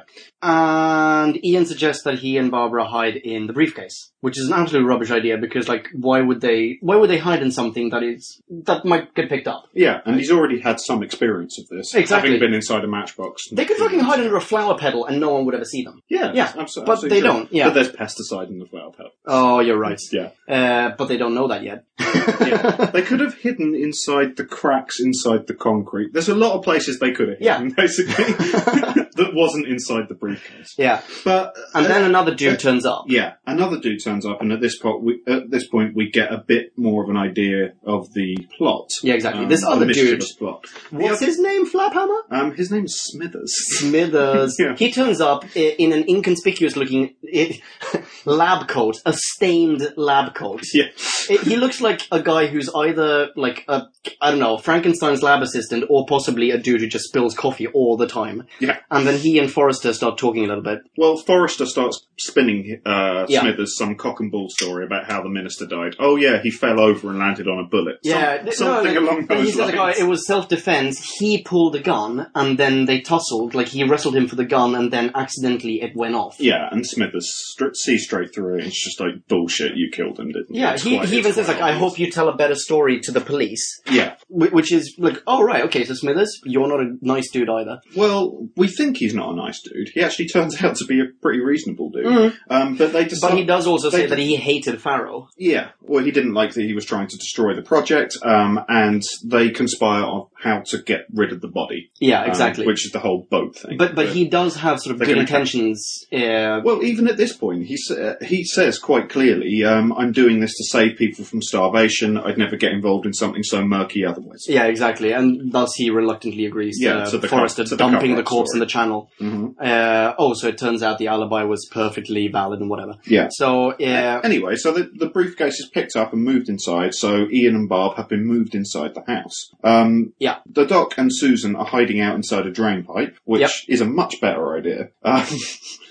And Ian suggests that he and Barbara hide in the briefcase, which is an absolute rubbish idea because, like, why would they? Why would they hide in something that is that might get picked up? Yeah, and he's already had some experience of this, Exactly. having been inside a matchbox. They could fucking hide under a flower petal, and no one would ever see them. Yeah, Yeah, abso- but absolutely they true. don't, yeah. But there's pesticide in the flower petal. Oh, you're right. Yeah. Uh, but they don't know that yet. Yeah. They could have hidden inside the cracks inside the concrete. There's a lot of places they could have hidden, Yeah. basically, that wasn't inside the briefcase. Yeah. But And uh, then another dude turns up. yeah, another dude turns up, and at this point, we, at this point, we get a bit more of an idea of the plot. Yeah, exactly. Um, This the other dude, mischievous plot. what's The his name, Flaphammer? other- Um, his name's Smithers. Smithers. Yeah. He turns up i- in an inconspicuous looking i- lab coat, a stained lab coat. Yeah. It, he looks like a guy who's either like a, I don't know, Frankenstein's lab assistant, or possibly a dude who just spills coffee all the time. Yeah. And then he and Forrester start talking a little bit. Well, Forrester starts spinning uh, Yeah. Smithers some cock and bull story about how the minister died. Oh yeah, he fell over and landed on a bullet. Some- Yeah, th- something no, along and those he says like, lines. oh, it was self-defense. He pulled a gun, and then they tussled. Like he wrestled him for the gun, and then accidentally it went off. Yeah, and Smithers stri- sees straight through it. It's just like, bullshit, you killed him, didn't you? Yeah, It's he, quite- he even it's says quite like, I obvious. hope you tell a better story to the police. Yeah. Wh- Which is like, oh right, okay, so Smithers, you're not a nice dude either. Well, we think he's not a nice dude. He actually turns out to be a pretty reasonable dude. Mm. Um, but they decide... But he does also they say d- that he hated Farrow. Yeah, well, he didn't like that he was trying to destroy the project, um, and they conspire on how to get rid of the body. Yeah, um, exactly. which is the whole boat thing. but but he does have sort of They're good gonna- intentions. Uh, Well, even at this point, he sa- he says quite clearly, um, "I'm doing this to save people from starvation. I'd never get involved in something so murky otherwise." yeah, exactly, and thus he reluctantly agrees Yeah, to, uh, to the Forrester co- to the dumping cover-up the corpse story. in the channel. hmm Uh, oh, so it turns out the alibi was perfectly valid and whatever. Yeah. So, uh, Anyway, so the, the briefcase is picked up and moved inside. So Ian and Barb have been moved inside the house. Um, Yeah. The Doc and Susan are hiding out inside a drain pipe, which Yep. is a much better idea. Um,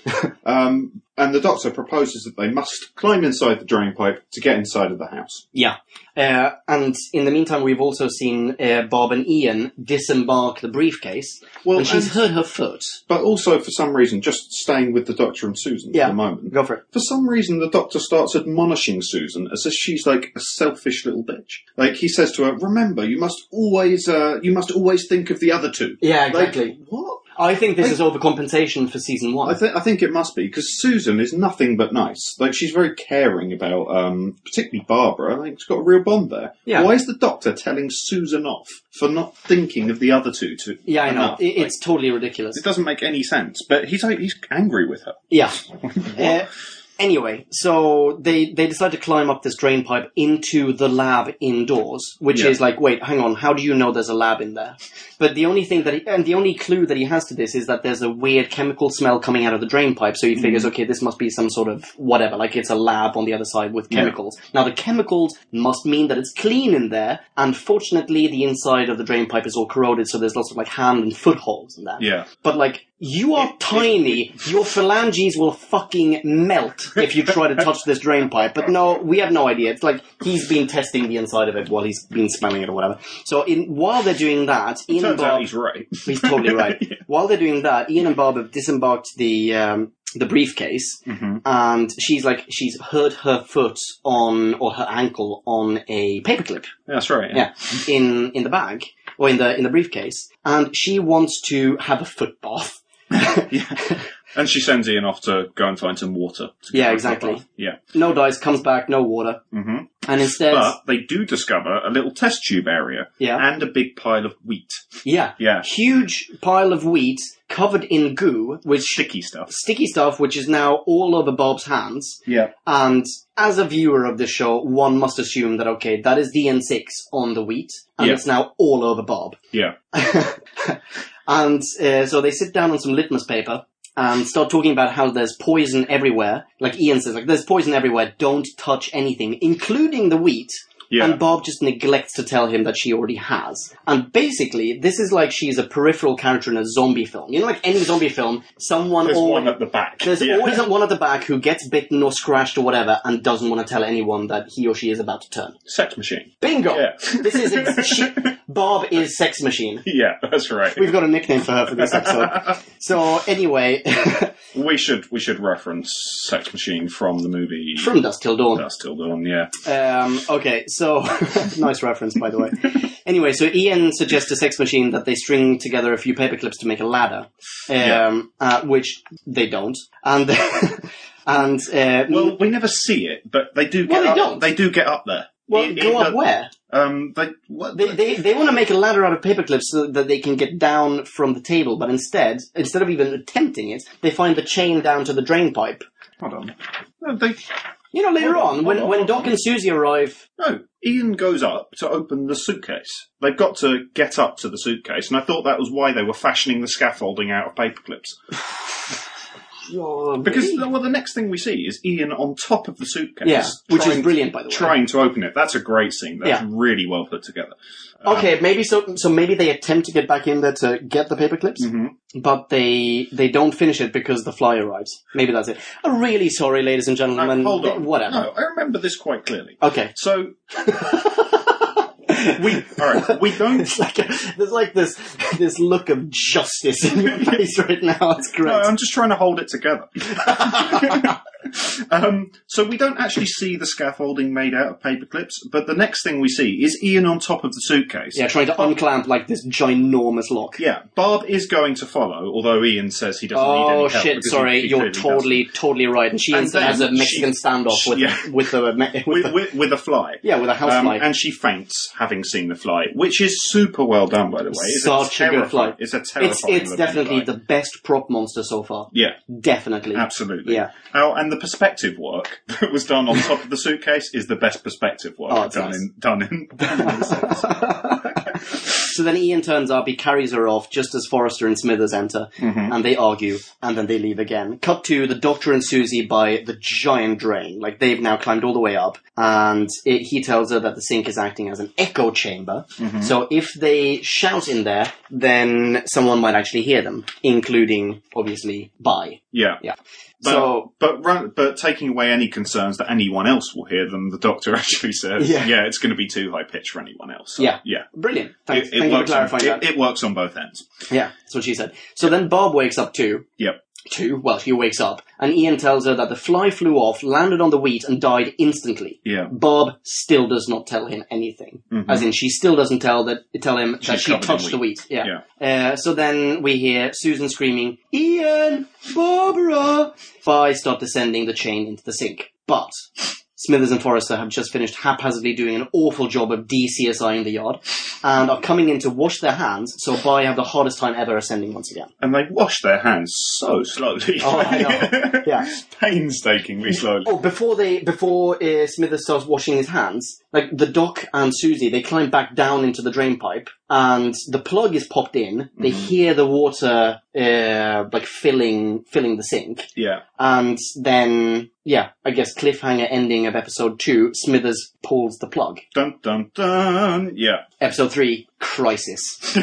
um, and the Doctor proposes that they must climb inside the drain pipe to get inside of the house. Yeah. Uh, and in the meantime, we've also seen uh, Bob and Ian disembark the briefcase. Well, and she's and- hurt her foot. But also, for some reason, just staying with the Doctor and Susan Yeah. for the moment. Go for it. For some reason, the Doctor starts admonishing Susan as if she's like a selfish little bitch. Like, he says to her, remember, you must always, uh, you must always think of the other two. Yeah, exactly. Like, what? I think this Like- is overcompensation for season one. I, th- I think it must be, because Susan is nothing but nice. Like, she's very caring about, um, particularly Barbara. Like, she's got a real bond there. Yeah. Why is the Doctor telling Susan off for not thinking of the other two to yeah, I know. enough? It, Like, it's totally ridiculous. it doesn't make any sense. But he's like, he's angry with her. Yeah. uh, anyway, so they, they decide to climb up this drain pipe into the lab indoors, which Yeah. is like, wait, hang on, how do you know there's a lab in there? But the only thing that he, and the only clue that he has to this is that there's a weird chemical smell coming out of the drain pipe, so he figures, okay, this must be some sort of whatever, like it's a lab on the other side with chemicals. Now the chemicals must mean that it's clean in there, and fortunately the inside of the drain pipe is all corroded, so there's lots of like hand and foot holes in that. Yeah. But like, you are tiny. Your phalanges will fucking melt if you try to touch this drain pipe. But no, we have no idea. It's like he's been testing the inside of it while he's been smelling it or whatever. So in while they're doing that, Ian and Turns out Bob... he's right. He's totally right. Yeah. While they're doing that, Ian and Bob have disembarked the um, the briefcase, Mm-hmm. and she's like, she's hurt her foot on, or her ankle on a paperclip. That's right. Yeah, in in the bag, or in the in the briefcase. And she wants to have a foot bath. Yeah. And she sends Ian off to go and find some water. to Yeah, get her exactly. bath. Yeah. No dice, comes back, no water. Mm-hmm. And instead... But they do discover a little test tube area. Yeah. And a big pile of wheat. yeah. Yeah. Huge pile of wheat covered in goo, which... Sticky stuff. Sticky stuff, which is now all over Bob's hands. Yeah. And as a viewer of this show, one must assume that, okay, that is D N six on the wheat, and Yeah. it's now all over Bob. Yeah. And uh, so they sit down on some litmus paper and start talking about how there's poison everywhere. Like Ian says, like, there's poison everywhere, don't touch anything, including the wheat. Yeah. And Bob just neglects to tell him that she already has. And basically, this is like she's a peripheral character in a zombie film. You know, like any zombie film, someone There's always... one at the back. There's Yeah. always one at the back who gets bitten or scratched or whatever and doesn't want to tell anyone that he or she is about to turn. Sex machine. Bingo! Yeah. This is... Ex- she, Bob is Sex Machine. Yeah, that's right. We've got a nickname for her for this episode. So, anyway... We should we should reference Sex Machine from the movie From Dusk Till Dawn. Dusk Till Dawn, yeah. Um, okay, so... nice reference, by the way. Anyway, so Ian suggests to Sex Machine that they string together a few paper clips to make a ladder. Um, Yeah. uh, which they don't. And... and uh, Well, we never see it, but they do get Well, they up, don't. they do get up there. well, It- go it up does- where? Um, they, what, They, they, they want to make a ladder out of paper clips so that they can get down from the table, but instead, instead of even attempting it, they find the chain down to the drain pipe. hold on. No, they, You know, later Hold on, on, when, hold on, when hold Doc and Susie arrive... no, Ian goes up to open the suitcase. They've got to get up to the suitcase, and I thought that was why they were fashioning the scaffolding out of paper clips. Oh, Because, really? well, the next thing we see is Ian on top of the suitcase. Yeah, which is trying- brilliant, by the way. Trying to open it. That's a great scene. That's Yeah. really well put together. Uh, Okay, maybe so. So maybe they attempt to get back in there to get the paper clips, Mhm. but they they don't finish it because the fly arrives. Maybe that's it. I'm really sorry, ladies and No, gentlemen. hold on. Whatever. No, I remember this quite clearly. Okay. So, we, alright, we don't... It's like a, there's like this this look of justice in your face right now. It's great. No, I'm just trying to hold it together. um, so we don't actually see the scaffolding made out of paper clips, but the next thing we see is Ian on top of the suitcase. Yeah, trying to unclamp like this ginormous lock. Yeah, Barb is going to follow, althougb Ian says he doesn't need any Oh help. shit! because Sorry, he- he you're clearly totally, totally right. And she And instead then has a Mexican she- standoff with yeah. with the with, with, the, with, with a fly. yeah with a house Um, fly. and she faints, having seen the fly, which is super well done, by the way. It's Such a good terrifying- fly. It's a terrifying It's it's looking definitely fly. the best prop monster so far. Yeah, Definitely. absolutely. Yeah. Oh, and the perspective work that was done on top of the suitcase is the best perspective work Oh, it's done, nice. in, done in done in the sense. So then Ian turns up, he carries her off just as Forrester and Smithers enter, Mm-hmm. and they argue, and then they leave again. Cut to the Doctor and Susie by the giant drain. Like, they've now climbed all the way up, and it, he tells her that the sink is acting as an echo chamber. Mm-hmm. So if they shout in there, then someone might actually hear them, including, obviously, Bai. Yeah. Yeah. But, So- but run- but taking away any concerns that anyone else will hear them, the Doctor actually says, Yeah. yeah, it's going to be too high pitched for anyone else. So, Yeah. yeah. Brilliant. Thanks, It, it thank you for works on, clarifying that. it, it works on both ends. Yeah, that's what she said. So then Bob wakes up too. Yep. Too? Well, she wakes up. And Ian tells her that the fly flew off, landed on the wheat, and died instantly. Yeah. Bob still does not tell him anything. Mhm. As in, she still doesn't tell that tell him that She's she covered in touched the wheat. wheat. Yeah. Uh, so then we hear Susan screaming, "Ian! Barbara!" Bai start descending the chain into the sink. But Smithers and Forrester have just finished haphazardly doing an awful job of D C S I in the yard, and are coming in to wash their hands, so Bai have the hardest time ever ascending once again. And they wash their hands so slowly. Oh, I know. Yeah. Painstakingly slowly. Oh, before they, before uh, Smithers starts washing his hands, like the Doc and Susie, they climb back down into the drain pipe, and the plug is popped in. They Mm-hmm. hear the water, uh, like filling, filling the sink, Yeah. and then, yeah, I guess cliffhanger ending of episode two, Smithers pulls the plug. Dun dun dun. Yeah. Episode three, crisis.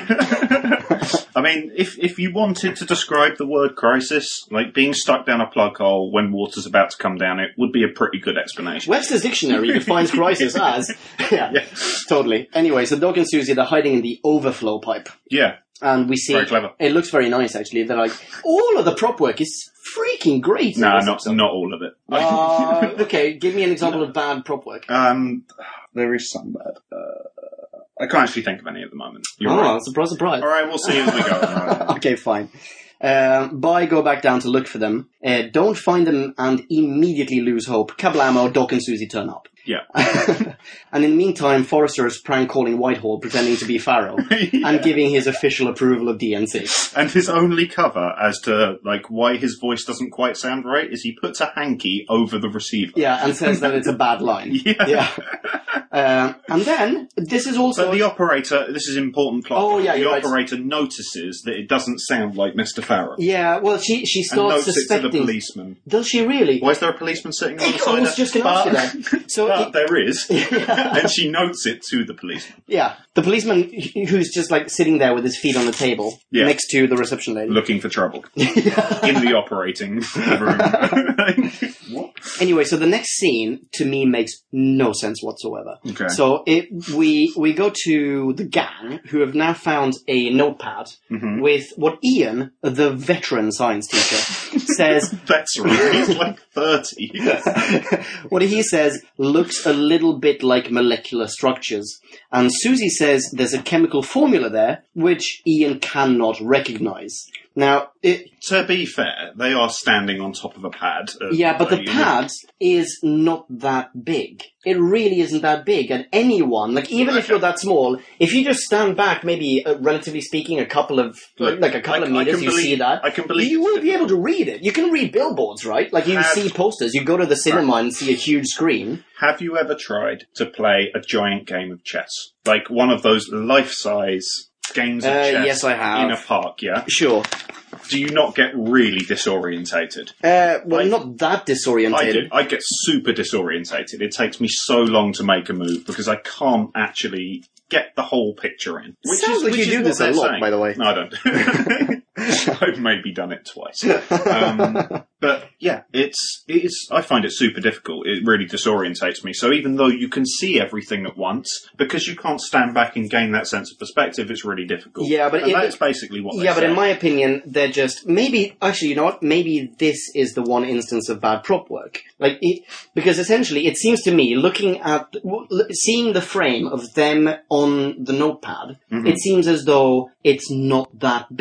I mean, if if you wanted to describe the word crisis, like being stuck down a plug hole when water's about to come down, it would be a pretty good explanation. Webster's dictionary defines crisis as, yeah, Yeah. totally. Anyway, so Doc and Susie, they're hiding in the overflow pipe. Yeah. And we see, Very clever. it looks very nice actually. They're like, all of the prop work is freaking great. in No, this not episode. not all of it. Uh, okay, give me an example of bad prop work. um, there is some bad. Uh, I can't actually think of any at the moment. You're Oh, right. surprise, surprise. All right, we'll see as we go. Okay, fine. Um, Bai go back down to look for them. Uh, don't find them and immediately lose hope. Kablamo, Doc and Susie turn up. Yeah. And in the meantime, Forrester is prank calling Whitehall, pretending to be Pharaoh, and giving his official approval of D N C. And his only cover as to like why his voice doesn't quite sound right is he puts a hanky over the receiver. Yeah, and says that it's a bad line. Yeah. Um, and then, this is also... But the operator, this is important plot. Oh, yeah, The you're right. operator notices that it doesn't sound like Mister Farrow. Yeah, well, she, she And starts notes it to the suspecting... policeman. Does she really? Why is there a policeman sitting on the I side? was just going to ask you that. So, But it- there is. Yeah. And she notes it to the policeman. yeah, the policeman wh- who's just like sitting there with his feet on the table Yeah. next to the reception lady. Looking for trouble. In the operating room. What? Anyway, so the next scene to me makes no sense whatsoever. Okay. So it, we we go to the gang who have now found a notepad Mm-hmm. with what Ian, the veteran science teacher, says. That's right. He's like thirty. What he says looks a little bit like molecular structures. And Susie says there's a chemical formula there which Ian cannot recognize. Now, it, To be fair, they are standing on top of a pad. uh, yeah, but the like, pad is not that big. It really isn't that big. And anyone, like even if Okay. you're that small, if you just stand back, maybe uh, relatively speaking, a couple of Look, like a couple I- of I meters, can you believe- see that. I can believe- you will be able to read it. You can read billboards, right? Like you Have- see posters. You go to the cinema and see a huge screen. Have you ever tried to play a giant game of chess? Like one of those life-size games of Uh, chess yes, I have. in a park, yeah? Sure. Do you not get really disorientated? Uh, well, I- not that disorientated. I do. I get super disorientated. It takes me so long to make a move because I can't actually get the whole picture in. Which Sounds is, like which you is do what this a they're lot, saying. by the way. No, I don't. I've maybe done it twice. Um, but yeah, it's it is. I find it super difficult. It really disorientates me. So even though you can see everything at once, because you can't stand back and gain that sense of perspective, it's really difficult. Yeah, but and it- that's basically what. Yeah, they but in say. my opinion, they're just maybe. Actually, you know what? Maybe this is the one instance of bad prop work. Like, it, because essentially, it seems to me, looking at w- l- seeing the frame of them on the notepad, Mm-hmm. it seems as though it's not that big.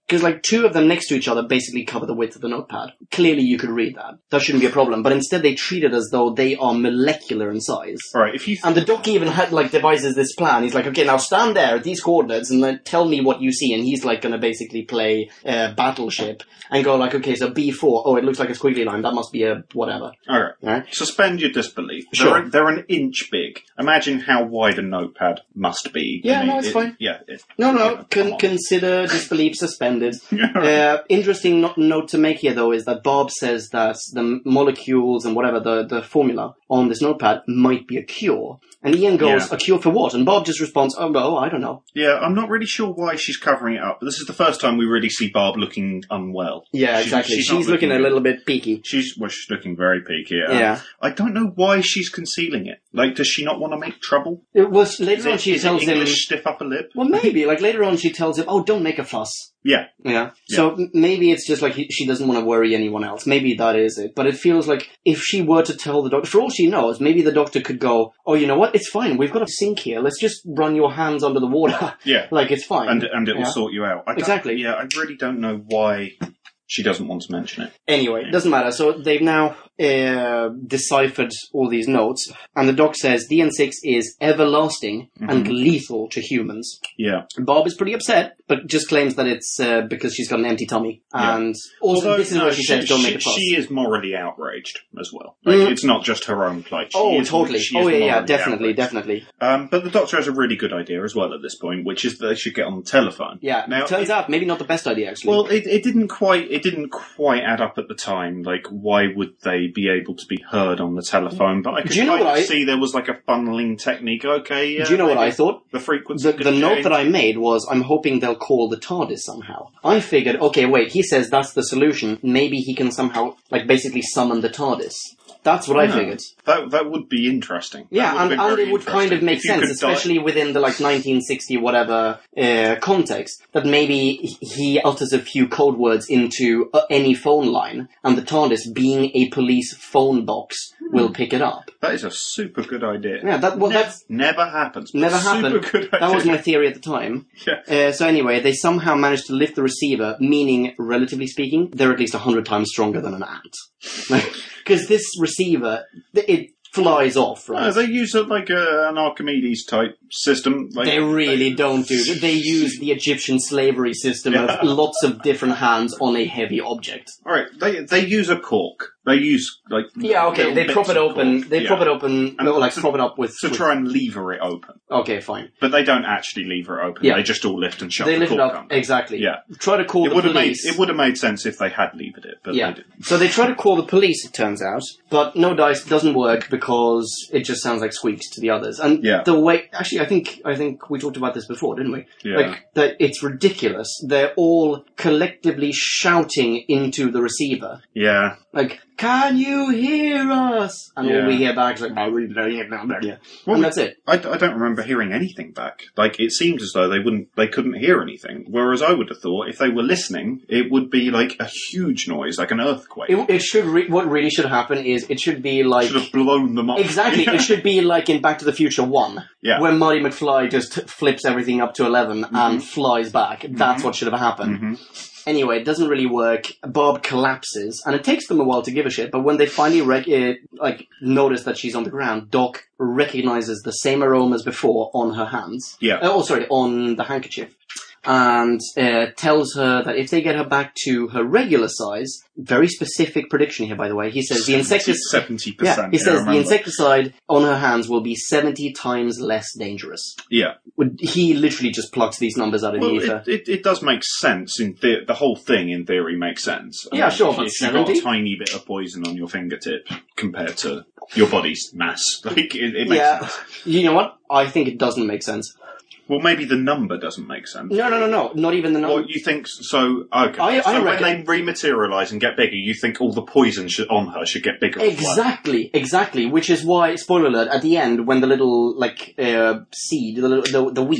Because, like, two of them next to each other basically cover the width of the notepad. Clearly you could read that. That shouldn't be a problem. But instead they treat it as though they are molecular in size. Right, if you... Th- and the doc even had, like, devises this plan. He's like, okay, now stand there at these coordinates and then tell me what you see. And he's, like, gonna basically play uh, Battleship and go, like, okay, so B four, oh, it looks like a squiggly line. That must be a whatever. Alright. Right? Suspend your disbelief. Sure. They're, they're an inch big. Imagine how wide a notepad must be. Yeah, I mean, no, it's it, fine. Yeah. It, No, no, you know, con- come on. consider disbelief suspended. uh, interesting no- note to make here, though, is that Bob says that the molecules and whatever, the, the formula on this notepad might be a cure. And Ian goes, Yeah. a cure for what? And Bob just responds, oh, no, I don't know. Yeah, I'm not really sure why she's covering it up, but this is the first time we really see Barb looking unwell. Yeah, She's- exactly. She's, not looking a good. little bit peaky. She's, well, she's looking very peaky. Uh, Yeah. I don't know why she's concealing it. Like, does she not want to make trouble? It was, later Is on it, she is tells it him... English stiff upper lip? Well, maybe. Like, later on she tells him, oh, don't make a fuss. Yeah. Yeah. So m- maybe it's just like he, she doesn't want to worry anyone else. Maybe that is it. But it feels like if she were to tell the doctor, for all she knows, maybe the doctor could go, oh, you know what? It's fine. We've got a sink here. Let's just run your hands under the water. Yeah. Like, it's fine. And, and it will Yeah. sort you out. I don't- Exactly. Yeah, I really don't know why she doesn't want to mention it. Anyway, it doesn't matter. So they've now uh, deciphered all these notes, and the doc says D N six is everlasting and lethal to humans. Yeah. Bob is pretty upset, but just claims that it's uh, because she's got an empty tummy. Yeah. And also, Although, this is no, where she, says, don't make a fuss. She is morally outraged as well. Like, Mm. It's not just her own plight. She Oh, is- totally. she is Oh, yeah, yeah, morally definitely, outraged. definitely. Um, but the doctor has a really good idea as well at this point, which is that they should get on the telephone. Yeah, Now, turns it- out maybe not the best idea, actually. Well, it, it didn't quite it didn't quite add up at the time. Like, why would they be able to be heard on the telephone? But I could Do you know kind what of I- see there was like a funneling technique. Okay, yeah, Do you know what maybe I thought? The frequency. The, the note that I made was, I'm hoping they'll call the TARDIS somehow. I figured, okay, wait, he says that's the solution. Maybe he can somehow, like, basically summon the TARDIS. That's what I figured. That that would be interesting. That Yeah, would and, be and very it would kind of interesting. make If you sense, could di- especially within the, like, nineteen sixty whatever uh, context, that maybe he utters a few code words into uh, any phone line, and the TARDIS, being a police phone box, will pick it up. That is a super good idea. Yeah, that well, Ne- that's never happens. but never super happened. Good idea. That was my theory at the time. Yeah. Uh, so anyway, they somehow managed to lift the receiver, meaning, relatively speaking, they're at least a hundred times stronger than an ant. Because this receiver, it flies off, right? No, they use a, like a, an Archimedes type system. Like, They really don't do that. They use the Egyptian slavery system Yeah. of lots of different hands on a heavy object. All right, they they use a cork. They use like Yeah, okay. little They bits prop it of open. cork. They Yeah. prop it open. And No, like to- prop it up with. to with- try and lever it open. Okay, fine. But they don't actually lever it open. Yeah. They just all lift and shut They the lift it cork up under. exactly. Yeah. Try to call It the would have made police. it would have made sense if they had levered it, but Yeah. they didn't. So they try to call the police, it turns out, but no dice doesn't work because it just sounds like squeaks to the others. And Yeah. the way, actually, I think I think we talked about this before, didn't we? Yeah. Like that, it's ridiculous. They're all collectively shouting into the receiver, Yeah. like, "Can you hear us?" And all Yeah. we hear back is like, "Blah, blah, blah, blah, blah." Well, and we- that's it. I, I don't remember hearing anything back. Like, it seemed as though they wouldn't, they couldn't hear anything. Whereas I would have thought if they were listening, it would be like a huge noise, like an earthquake. It, it should. Re- what really should happen is it should be like. Should have blown them up. Exactly, it should be like in Back to the Future one, Yeah. where Marty McFly just flips everything up to eleven and flies back. That's what should have happened. Mhm. Anyway, it doesn't really work. Bob collapses, and it takes them a while to give a shit, but when they finally rec- uh, like notice that she's on the ground, Doc recognizes the same aroma as before on her hands. Yeah. Uh, oh, sorry, on the handkerchief. And uh, tells her that if they get her back to her regular size, very specific prediction here, by the way, he says the insecticide... seventy Yeah, percent. he says the insecticide on her hands will be seventy times less dangerous. Yeah. Would- He literally just plucks these numbers out of Well, the ether. it, it, it does make sense. In the, the whole thing, in theory, makes sense. I Yeah, mean, sure, if, but if you've got seventy? a tiny bit of poison on your fingertip compared to your body's mass, like it, it makes Yeah, sense. you know what? I think it doesn't make sense. Well, maybe the number doesn't make sense. No, no, no, no. Not even the number. What you think? So okay. I- I so reckon- when they rematerialize and get bigger, you think all the poison should, on her should get bigger. as well. Exactly, exactly. Which is why, spoiler alert, at the end, when the little, like, uh, seed, the, little- the, the wheat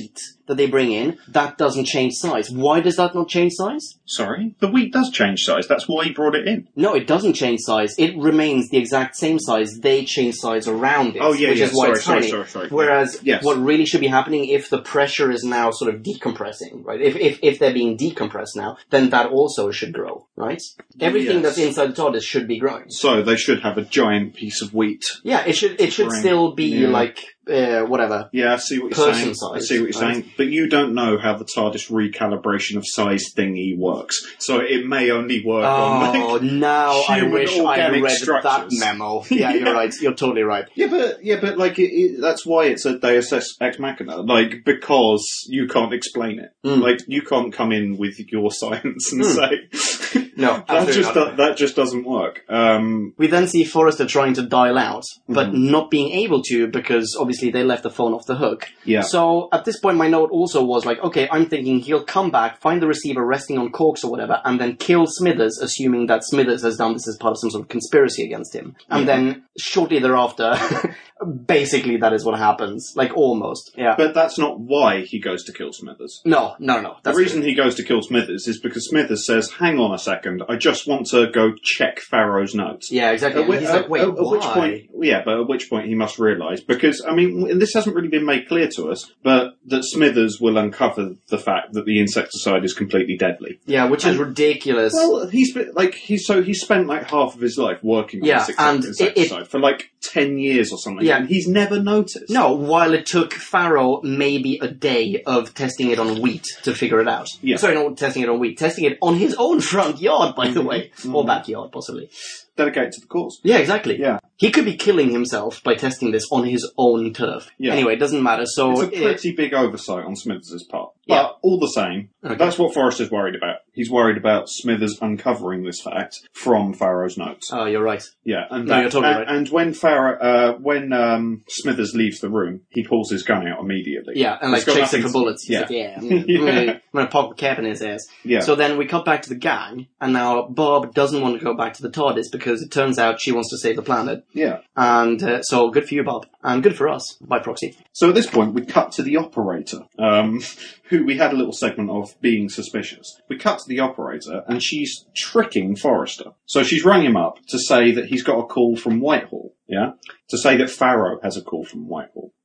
that they bring in, that doesn't change size. Why does that not change size? Sorry? The wheat does change size. That's why he brought it in. No, it doesn't change size. It remains the exact same size. They change size around it, Oh, yeah, which yeah. is why Sorry, it's sorry, tiny. sorry, sorry. Whereas Yes. what really should be happening, if the pressure is now sort of decompressing, right? If if, if they're being decompressed now, then that also should grow, right? Everything Yes. that's inside the TARDIS should be growing. So they should have a giant piece of wheat. Yeah, it should it should Growing. still be Yeah. like uh, whatever. Yeah, I see what you're Person saying. size, I see what you're right? saying. But you don't know how the TARDIS recalibration of size thingy works. So it may only work on Oh, like... now I human wish I organic read that structures. memo. Yeah, Yeah. you're right. You're totally right. Yeah, but yeah, but like it, it, that's why it's a Deus Ex Ex Machina. Like because you can't explain it. Mm. Like you can't come in with your science and Mm. say No, that absolutely just not. do- that just doesn't work. Um, We then see Forrester trying to dial out, but Mhm. not being able to because obviously they left the phone off the hook. yeah, So at this point, my note also was like, okay, I'm thinking he'll come back, find the receiver resting on corks or whatever, and then kill Smithers, assuming that Smithers has done this as part of some sort of conspiracy against him. And Yeah. then shortly thereafter, basically that is what happens. Like almost, yeah. but that's not why he goes to kill Smithers. no, no, no. The That's reason he goes to kill Smithers is because Smithers says, "Hang on a second, I just want to go check Pharaoh's notes." Yeah, exactly. At, whi- He's at- like, wait, at- at why? which point, yeah, but at which point he must realise, because, I mean, and this hasn't really been made clear to us, but that Smithers will uncover the fact that the insecticide is completely deadly. Yeah, which is And- ridiculous. Well, he's been, like, he's, so he spent like half of his life working on Yeah, this and insect- it- it- insecticide for like ten years or something, Yeah. and he's never noticed. No, while it took Pharaoh maybe a day of testing it on wheat to figure it out. Yeah. Sorry, not testing it on wheat, testing it on his own front yard, by the way. Or backyard, possibly. Dedicate to the cause. Yeah, exactly. Yeah. He could be killing himself by testing this on his own turf. Yeah. Anyway, it doesn't matter. So It's a it- pretty big oversight on Smithers' part. But Yeah. all the same, Okay. that's what Forrester's worried about. He's worried about Smithers uncovering this fact from Pharaoh's notes. Oh, you're right. Yeah, and No, that- you're totally and, right. and when Pharaoh, uh, when um, Smithers leaves the room, he pulls his gun out immediately. Yeah, and like It's got checks it nothing for to- bullets. He's yeah. like, yeah, I'm gonna, Yeah. I'm gonna, I'm gonna pop a cap in his ass. Yeah. So then we cut back to the gang, and now Bob doesn't want to go back to the TARDIS because it turns out she wants to save the planet. Yeah. And uh, so good for you, Bob. And good for us, by proxy. So at this point, we cut to the operator, um, who we had a little segment of being suspicious. We cut to the operator, and she's tricking Forrester. So she's rang him up to say that he's got a call from Whitehall, yeah? To say that Pharaoh has a call from Whitehall.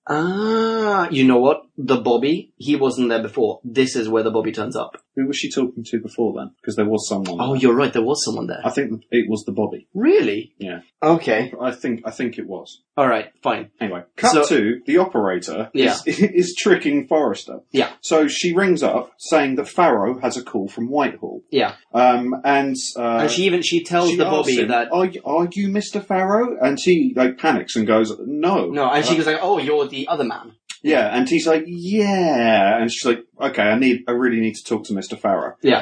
Ah, you know what? The Bobby, he wasn't there before. This is where the Bobby turns up. Who was she talking to before then? Because there was someone. Oh, you're right, there was someone there. I think it was the Bobby. Really? Yeah. Okay. I think I think it was. Alright, fine. Anyway, cut So- to the operator Yeah. is, is tricking Forrester. Yeah. So she rings up saying that Pharaoh has a call from Whitehall. Yeah. Um, and, uh, And she even, she tells she the asks Bobby him, that, are you, are you Mister Pharaoh? And he like panics and goes, no. no, and she Uh, goes like, oh, you're the other man. yeah, and he's like, yeah. And she's like, okay, I need, I really need to talk to Mister Pharaoh. Yeah.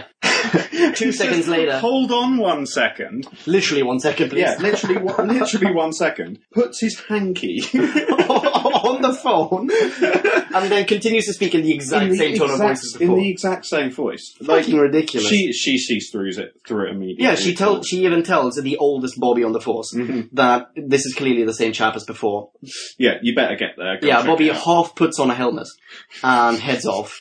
Two seconds later. Hold on one second. Literally one second, please. Yeah, literally, one, literally one second. Puts his hanky on the phone, and then continues to speak in the exact in the same tone of exact- voice as in before. the exact same voice. Fucking ridiculous. She she sees through it through it immediately. Yeah, she tells. She even tells the oldest Bobby on the force Mhm. that this is clearly the same chap as before. Yeah, you better get there. Go yeah, check Bobby it out. half puts on a helmet and heads off.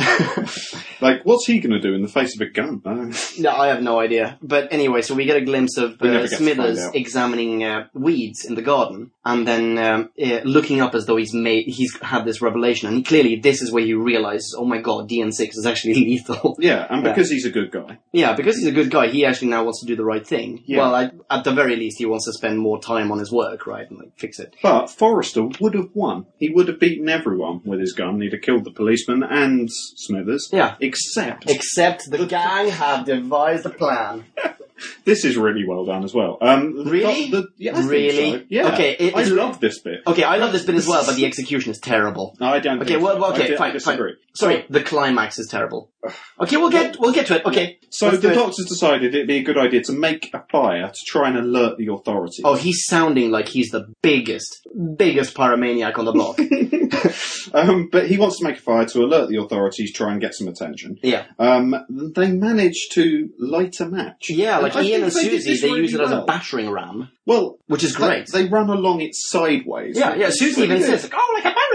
Like, what's he going to do in the face of a gun? Uh, No, I have no idea. But anyway, so we get a glimpse of We uh, never get to Smithers find out. examining uh, weeds in the garden, and then um, uh, looking up as though he's made he's had this revelation, and he, clearly this is where he realizes, oh my god, D N six is actually lethal. yeah, and Yeah. because he's a good guy. Yeah, because he's a good guy, he actually now wants to do the right thing. Yeah. Well, I, at the very least, he wants to spend more time on his work, right, and like fix it. But Forrester would have won. He would have beaten everyone with his gun. He'd have killed the policeman and Smithers. Yeah. Except, Except the gang have devised a plan. this is really well done as well. Um, Really? The, the, yeah, I think Really? so. Yeah. Okay, it- I it's- love this bit. Okay, I love this bit as well, but the execution is terrible. No, I don't. Okay, think well, so. well, okay, I, di- I fine, disagree. fine. Sorry, the climax is terrible. Okay, we'll get we'll get to it. Okay. So let's do the it. doctors decided it'd be a good idea to make a fire to try and alert the authorities. Oh, he's sounding like he's the biggest, biggest pyromaniac on the block. um, but he wants to make a fire to alert the authorities, try and get some attention. Yeah. Um, they manage to light a match. Yeah, like I Ian and think they did Susie, this they really use it as a well. battering ram, Well, which is they, great. they run along it sideways. yeah, yeah, It's Susie really even good. says, like, oh, like a battering ram.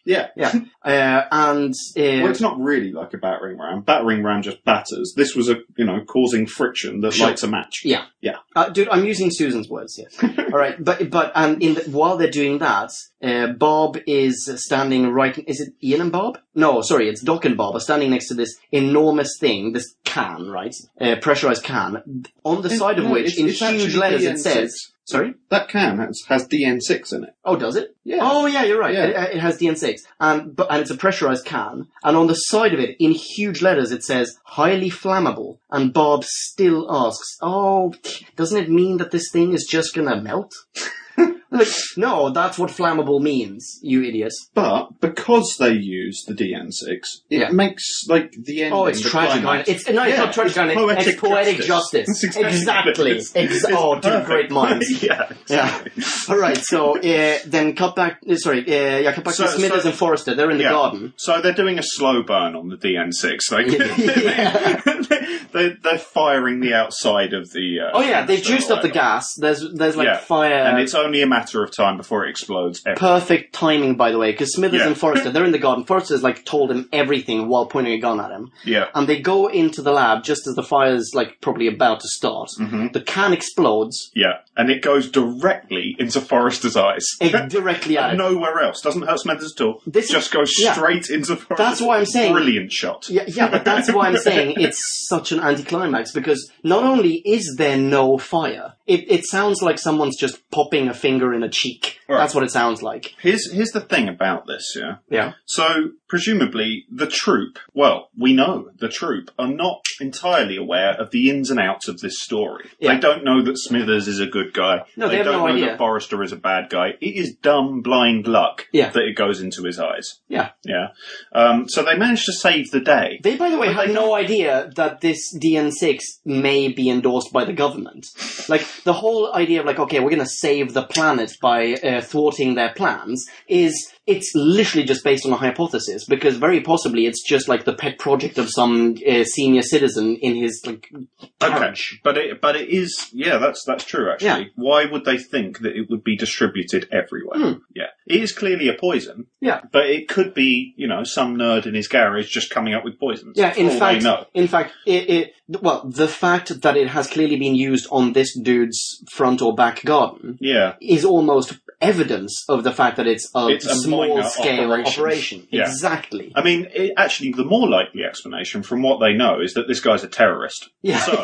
Yeah. Yeah. Uh, and... Uh, Well, it's not really like a battering ram. Battering ram just batters. This was a, you know, causing friction that Sure. lights a match. Yeah. Yeah. Uh, dude, I'm using Susan's words here. All right, but but um, in the, while they're doing that, uh, Bob is standing right. Is it Ian and Bob? No, sorry, it's Doc and Bob are standing next to this enormous thing, this can, right? Uh, pressurized can, on the side of No, which, it's- in it's huge actually letters, D it N says. six. Sorry. That can has, has D N six in it. Oh, does it? Yeah. Oh, yeah, you're right. Yeah. It, it has D N six, and but and it's a pressurized can, and on the side of it, in huge letters, it says "highly flammable." And Bob still asks, "Oh, doesn't it mean that this thing is just gonna melt?" Like, no, that's what flammable means, you idiots. But because they use the D N six, it Yeah. makes like the end. Oh, it's tragic. climax. It's no, it's Yeah, not tragic. it's It's, it's poetic justice. justice. That's exactly Exactly. what it is. Ex- It's oh, dude, perfect. great minds. yeah. Yeah. All right. So uh, then, cut back. Uh, sorry. Uh, yeah, cut back So- to Smithers so- and Forrester. They're in the Yeah. garden. So they're doing a slow burn on the D N six. Like, Yeah. they're, they're firing the outside of the. Uh, Oh yeah, they've canister or juiced up the whatever. gas. There's there's like Yeah. fire. And it's only a matter of time before it explodes. everywhere. Perfect timing, by the way, because Smithers Yeah. and Forrester, they're in the garden. Forrester's like told him everything while pointing a gun at him. Yeah. And they go into the lab just as the fire's like probably about to start. Mm-hmm. The can explodes Yeah. And it goes directly into Forrester's eyes. eh, directly at it. Nowhere else. Doesn't hurt Smithers at all. This is- just goes yeah. straight into Forrester's. That's why I'm saying- Brilliant shot. Yeah, yeah, but that's why I'm saying it's such an anticlimax, because not only is there no fire, it, it sounds like someone's just popping a finger in a cheek. Right. That's what it sounds like. Here's here's the thing about this, yeah. Yeah. So presumably the troop, well, we know the troop are not entirely aware of the ins and outs of this story. Yeah. They don't know that Smithers is a good guy. No, they have don't no know idea. that Forrester is a bad guy. It is dumb, blind luck Yeah. that it goes into his eyes. Yeah. Yeah. Um, so they managed to save the day. They, by the way, But had they no idea that this D N six may be endorsed by the government. Like, the whole idea of, like, okay, we're going to save the planet by uh, thwarting their plans is... It's literally just based on a hypothesis, because very possibly it's just like the pet project of some uh, senior citizen in his like carriage. But it, but it is, yeah, that's that's true. Actually, Yeah. why would they think that it would be distributed everywhere? Hmm. Yeah, it is clearly a poison. Yeah. But it could be, you know, some nerd in his garage just coming up with poisons. Yeah, For in all fact, they know. in fact, it, it well, the fact that it has clearly been used on this dude's front or back garden Yeah, is almost evidence of the fact that it's a It's a minor small-scale operation. operation. Yeah. Exactly. I mean, it, actually, the more likely explanation from what they know is that this guy's a terrorist. Yeah. So,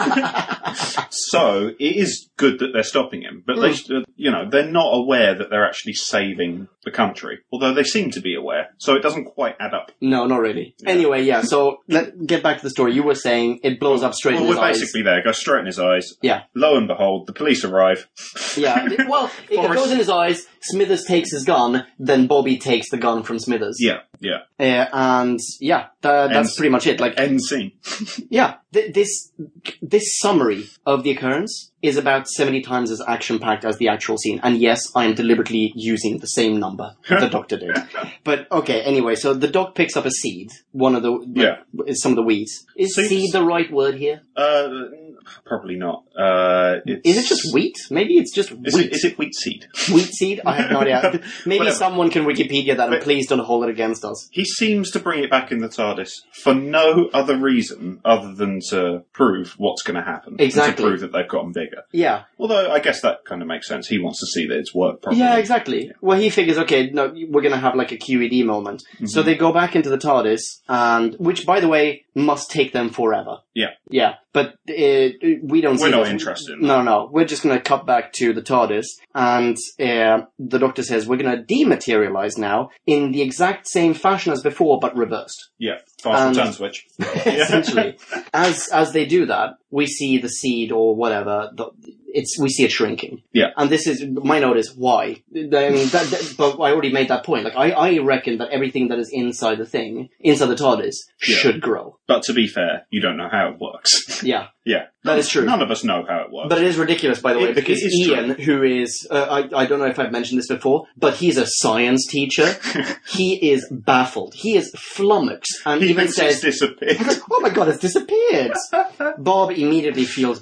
so it is good that they're stopping him, but they, Hmm. uh, you know, they're not aware that they're actually saving the country. Although they seem to be aware, so it doesn't quite add up. No, not really. Anyway, yeah, so let get back to the story. You were saying it blows up straight Well, in his we're eyes. basically there. Goes straight in his eyes. Yeah. Lo and behold, the police arrive. Yeah, it- well, it, it Forrest- goes in his eyes, Smithers takes his gun, then Bobby takes the gun from Smithers. Yeah, yeah. Uh, and, yeah, tha- that's End- pretty much it. Like, End scene. yeah, th- this this summary of the occurrence is about seventy times as action-packed as the actual scene. And yes, I am deliberately using the same number the Doctor did. But, okay, anyway, so the Doc picks up a seed, one of the, Yeah. like, some of the weeds. Is Seeds? seed the right word here? Uh, probably not. Uh, it's, Is it just wheat? Maybe it's just Is wheat. it, is it wheat seed? Wheat seed? I have no idea. Maybe Whatever. someone can Wikipedia that, and But- please don't hold it against us. He seems to bring it back in the TARDIS for no other reason other than to prove what's going to happen. And Exactly. to prove that they've gotten bigger. Yeah. Although I guess that kind of makes sense. He wants to see that it's worked properly. Yeah, exactly. Well, he figures, okay, no, we're going to have like a Q E D moment. Mm-hmm. So they go back into the TARDIS, and which, by the way, must take them forever. Yeah. Yeah, but uh, we don't see We're not this. interested in No, no. We're just going to cut back to the TARDIS, and uh, the Doctor says we're going to dematerialize now in the exact same fashion as before, but reversed. Yeah. Fast And- return switch. Essentially, as as they do that, we see the seed or whatever. The, it's we see it shrinking. Yeah. And this is my note is why. I mean, that, that, but I already made that point. Like I, I reckon that everything that is inside the thing, inside the TARDIS, Yeah. should grow. But to be fair, you don't know how it works. Yeah. Yeah. That is true. None of us know how it works. But it is ridiculous, by the way, It- because it is Ian, who is, uh, I, I don't know if I've mentioned this before, but he's a science teacher. He is baffled. He is flummoxed, and he even thinks it's says, disappeared. "Oh my god, it's disappeared!" Bob immediately feels better,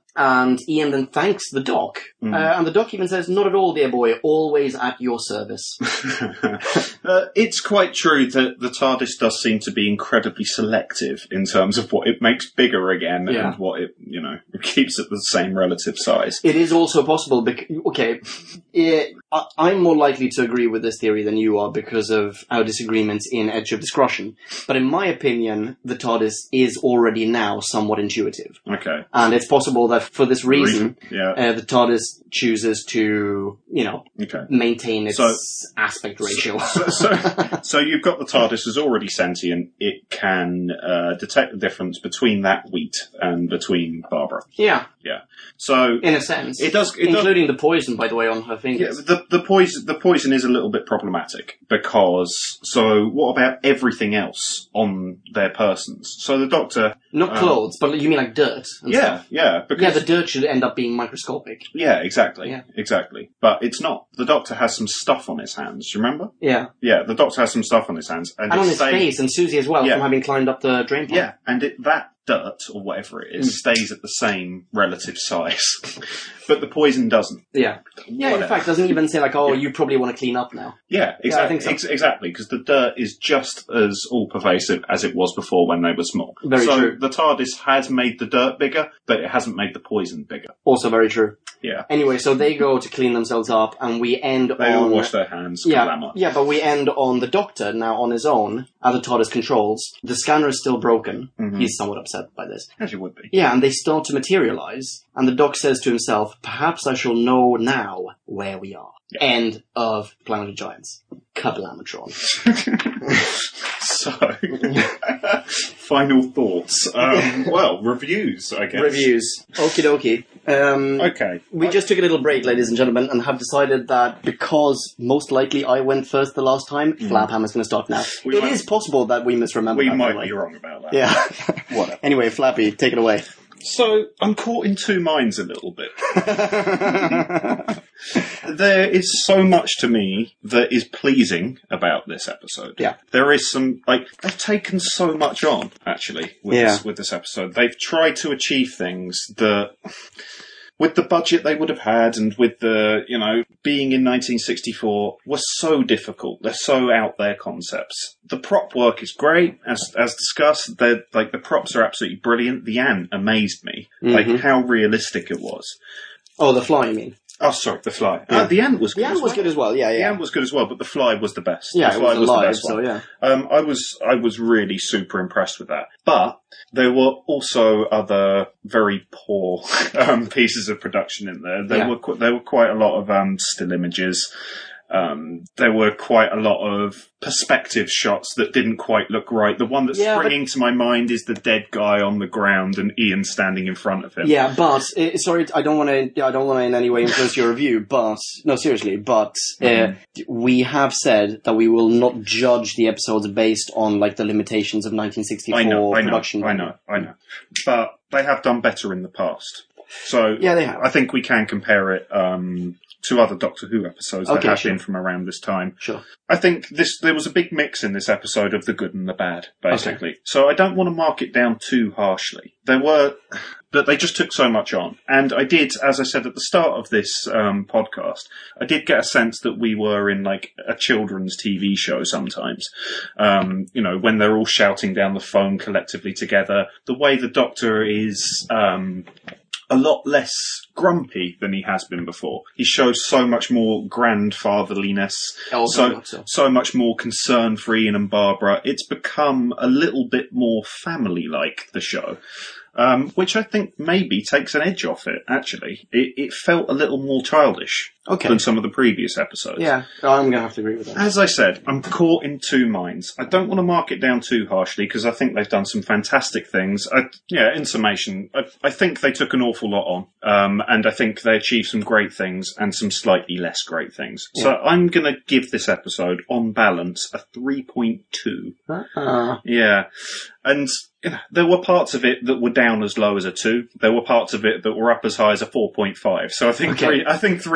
And Ian then thanks the Doc. Mm. Uh, and the Doc even says, "Not at all, dear boy, always at your service." uh, it's quite true that the TARDIS does seem to be incredibly selective in terms of what it makes bigger again Yeah. and what it, you know, keeps at the same relative size. It is also possible, bec- okay, it, I, I'm more likely to agree with this theory than you are because of our disagreements in Edge of Discretion. But in my opinion, the TARDIS is already now somewhat intuitive. Okay. And it's possible that for this reason, Yeah. uh, the TARDIS chooses to, you know, Okay. maintain its So- aspect ratio. so, so, so you've got the TARDIS is already sentient. It can uh, detect the difference between that wheat and between Barbara. Yeah, Yeah. So in a sense. it does. It does. including the poison, by the way, on her Yeah, fingers. the the poison the poison is a little bit problematic because so what about everything else on their persons? So the Doctor, Not um, clothes, but you mean like dirt and yeah, stuff. yeah, because Yeah, the dirt should end up being microscopic. yeah, exactly, Yeah. exactly. But it's not. The Doctor has some stuff on his hands. Do you remember? Yeah. Yeah, the Doctor has some stuff on his hands, and, And it on his stays- face, and Susie as well, Yeah. from having climbed up the drain pipe. Yeah, and it, that dirt or whatever it is Mm. stays at the same relative size, but the poison doesn't. Yeah. Yeah, in Whatever. fact, doesn't even say like, oh, Yeah. you probably want to clean up now. Yeah, exactly. think so. ex- exactly, because the dirt is just as all-pervasive as it was before when they were small. Very so true. the TARDIS has made the dirt bigger, but it hasn't made the poison bigger. Also very true. Yeah. Anyway, so they go to clean themselves up, and we end They on... all wash their hands. Yeah, Glamour. yeah, but we end on the Doctor now on his own at the TARDIS controls. The scanner is still broken. Mhm. He's somewhat upset by this. As you would be. Yeah, and they start to materialize, and the Doc says to himself, "Perhaps I shall know now where we are." Yeah. End of Planet of Giants. Kablamatron. So, final thoughts. Um, well, reviews, I guess. Reviews. Okie dokie. Um, Okay. We just took a little break, ladies and gentlemen, and have decided that because most likely I went first the last time, Flabham is going to start now. Mm. We It might- is possible that we misremember We that, by might the way. be wrong about that. Yeah. Whatever. Anyway, Flappy, take it away. So, I'm caught in two minds a little bit. There is so much to me that is pleasing about this episode. Yeah. There is some, like, they've taken so much on, actually, with, Yeah. this, with this episode. They've tried to achieve things that, with the budget they would have had and with the, you know, being in nineteen sixty-four, were so difficult. They're so out there concepts. The prop work is great, as as discussed. They're, like, the props are absolutely brilliant. The ant amazed me. Mhm. Like, how realistic it was. Oh, the fly, you mean? Oh, sorry, the fly. Yeah. Uh, the ant was good. The ant as was well. good as well, yeah, The yeah. ant was good as well, but the fly was the best. Yeah, the it fly was alive, the best so one. yeah. Um, I was I was really super impressed with that. But there were also other very poor um, pieces of production in there. There Yeah. were qu- there were quite a lot of um, still images. Um, there were quite a lot of perspective shots that didn't quite look right. The one that's Yeah, but- springing to my mind is the dead guy on the ground and Ian standing in front of him. Yeah, but uh, sorry, I don't want to. I don't want to in any way influence your review. But no, seriously. But uh, Mm-hmm. we have said that we will not judge the episodes based on like the limitations of nineteen sixty-four I know, I know, production. I know, I know. But they have done better in the past. So Yeah, they have. I think we can compare it um, to other Doctor Who episodes that Okay, have sure. been from around this time. Sure. I think this there was a big mix in this episode of the good and the bad, basically. So I don't want to mark it down too harshly. There were, but they just took so much on. And I did, as I said at the start of this um, podcast, I did get a sense that we were in like a children's T V show sometimes. Um, you know, when they're all shouting down the phone collectively together, the way the Doctor is um, a lot less grumpy than he has been before. He shows so much more grandfatherliness, Oh, so, very much so. so much more concern for Ian and Barbara. It's become a little bit more family-like, the show. Um, which I think maybe takes an edge off it, actually. It, it felt a little more childish Okay. than some of the previous episodes. Yeah, I'm going to have to agree with that. As I said, I'm caught in two minds. I don't want to mark it down too harshly because I think they've done some fantastic things. I, yeah, in summation, I, I think they took an awful lot on, um, and I think they achieved some great things and some slightly less great things. So I'm going to give this episode, on balance, a three point two. Uh, Yeah, and you know, there were parts of it that were down as low as a two. There were parts of it that were up as high as a four point five. So I think Okay. three, I think three point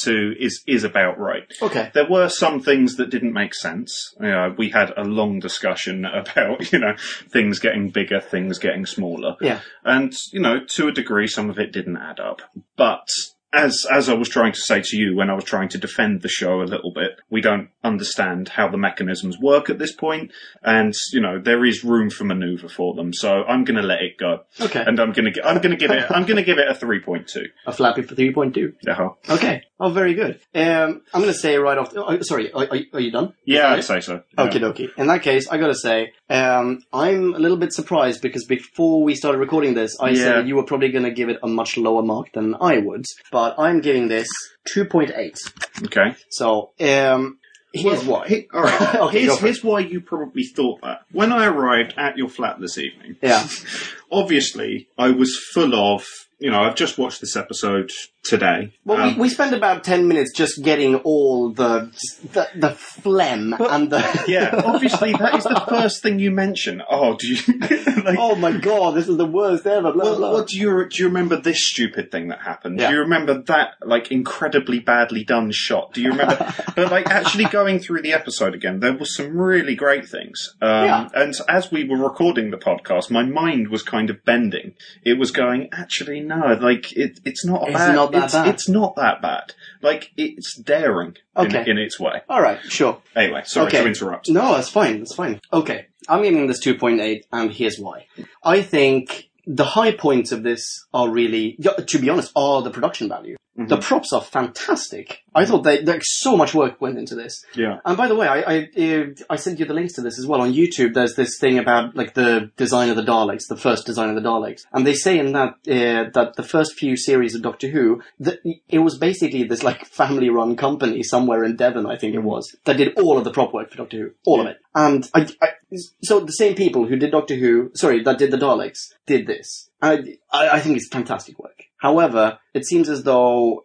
two is, is about right. Okay. There were some things that didn't make sense. You know, we had a long discussion about, you know, things getting bigger, things getting smaller. Yeah. And, you know, to a degree, some of it didn't add up. But as as I was trying to say to you when I was trying to defend the show a little bit, we don't understand how the mechanisms work at this point, and you know there is room for manoeuvre for them. So I'm going to let it go. Okay. And I'm going to I'm going to give it I'm going to give it a three point two. A flappy for three point two. Uh-huh. Okay. Oh, very good. Um, I'm going to say right off. Oh, sorry, are, are, are you done? Yeah, I'd say so. Yeah. Okie dokie. In that case, I got to say, um, I'm a little bit surprised because before we started recording this, I Yeah. said that you were probably going to give it a much lower mark than I would, but I'm giving this two point eight. Okay. So, um, here's Well, why. he- all right. Okay, go here's, for it. here's why you probably thought that. When I arrived at your flat this evening, Yeah. obviously I was full of, you know, I've just watched this episode today. Well, Um, we, we spent about ten minutes just getting all the the, the phlegm and the... yeah, obviously that is the first thing you mention. Oh, do you? like, Oh my god, this is the worst ever, blah, well, blah. what do you do? You remember this stupid thing that happened? Yeah. Do you remember that like incredibly badly done shot? Do you remember? But like actually going through the episode again, there was some really great things. Um, Yeah. And as we were recording the podcast, my mind was kind of bending. It was going, actually, no, like it, it's not It's bad. not that it's, bad. It's not that bad. Like it's daring Okay. in, in its way. Alright, sure. Anyway, sorry Okay. to interrupt. No, that's fine, that's fine. Okay, I'm giving this two point eight, and here's why. I think the high points of this are really, yeah, to be honest, are the production value. Mm-hmm. The props are fantastic. I thought they, like, so much work went into this. Yeah. And by the way, I, I, uh, I sent you the links to this as well. On YouTube, there's this thing about, like, the design of the Daleks, the first design of the Daleks. And they say in that, uh, that the first few series of Doctor Who, that it was basically this, like, family-run company somewhere in Devon, I think it was, that did all of the prop work for Doctor Who. All of it. And I, I, so the same people who did Doctor Who, sorry, that did the Daleks, did this. I, I, I think it's fantastic work. However, it seems as though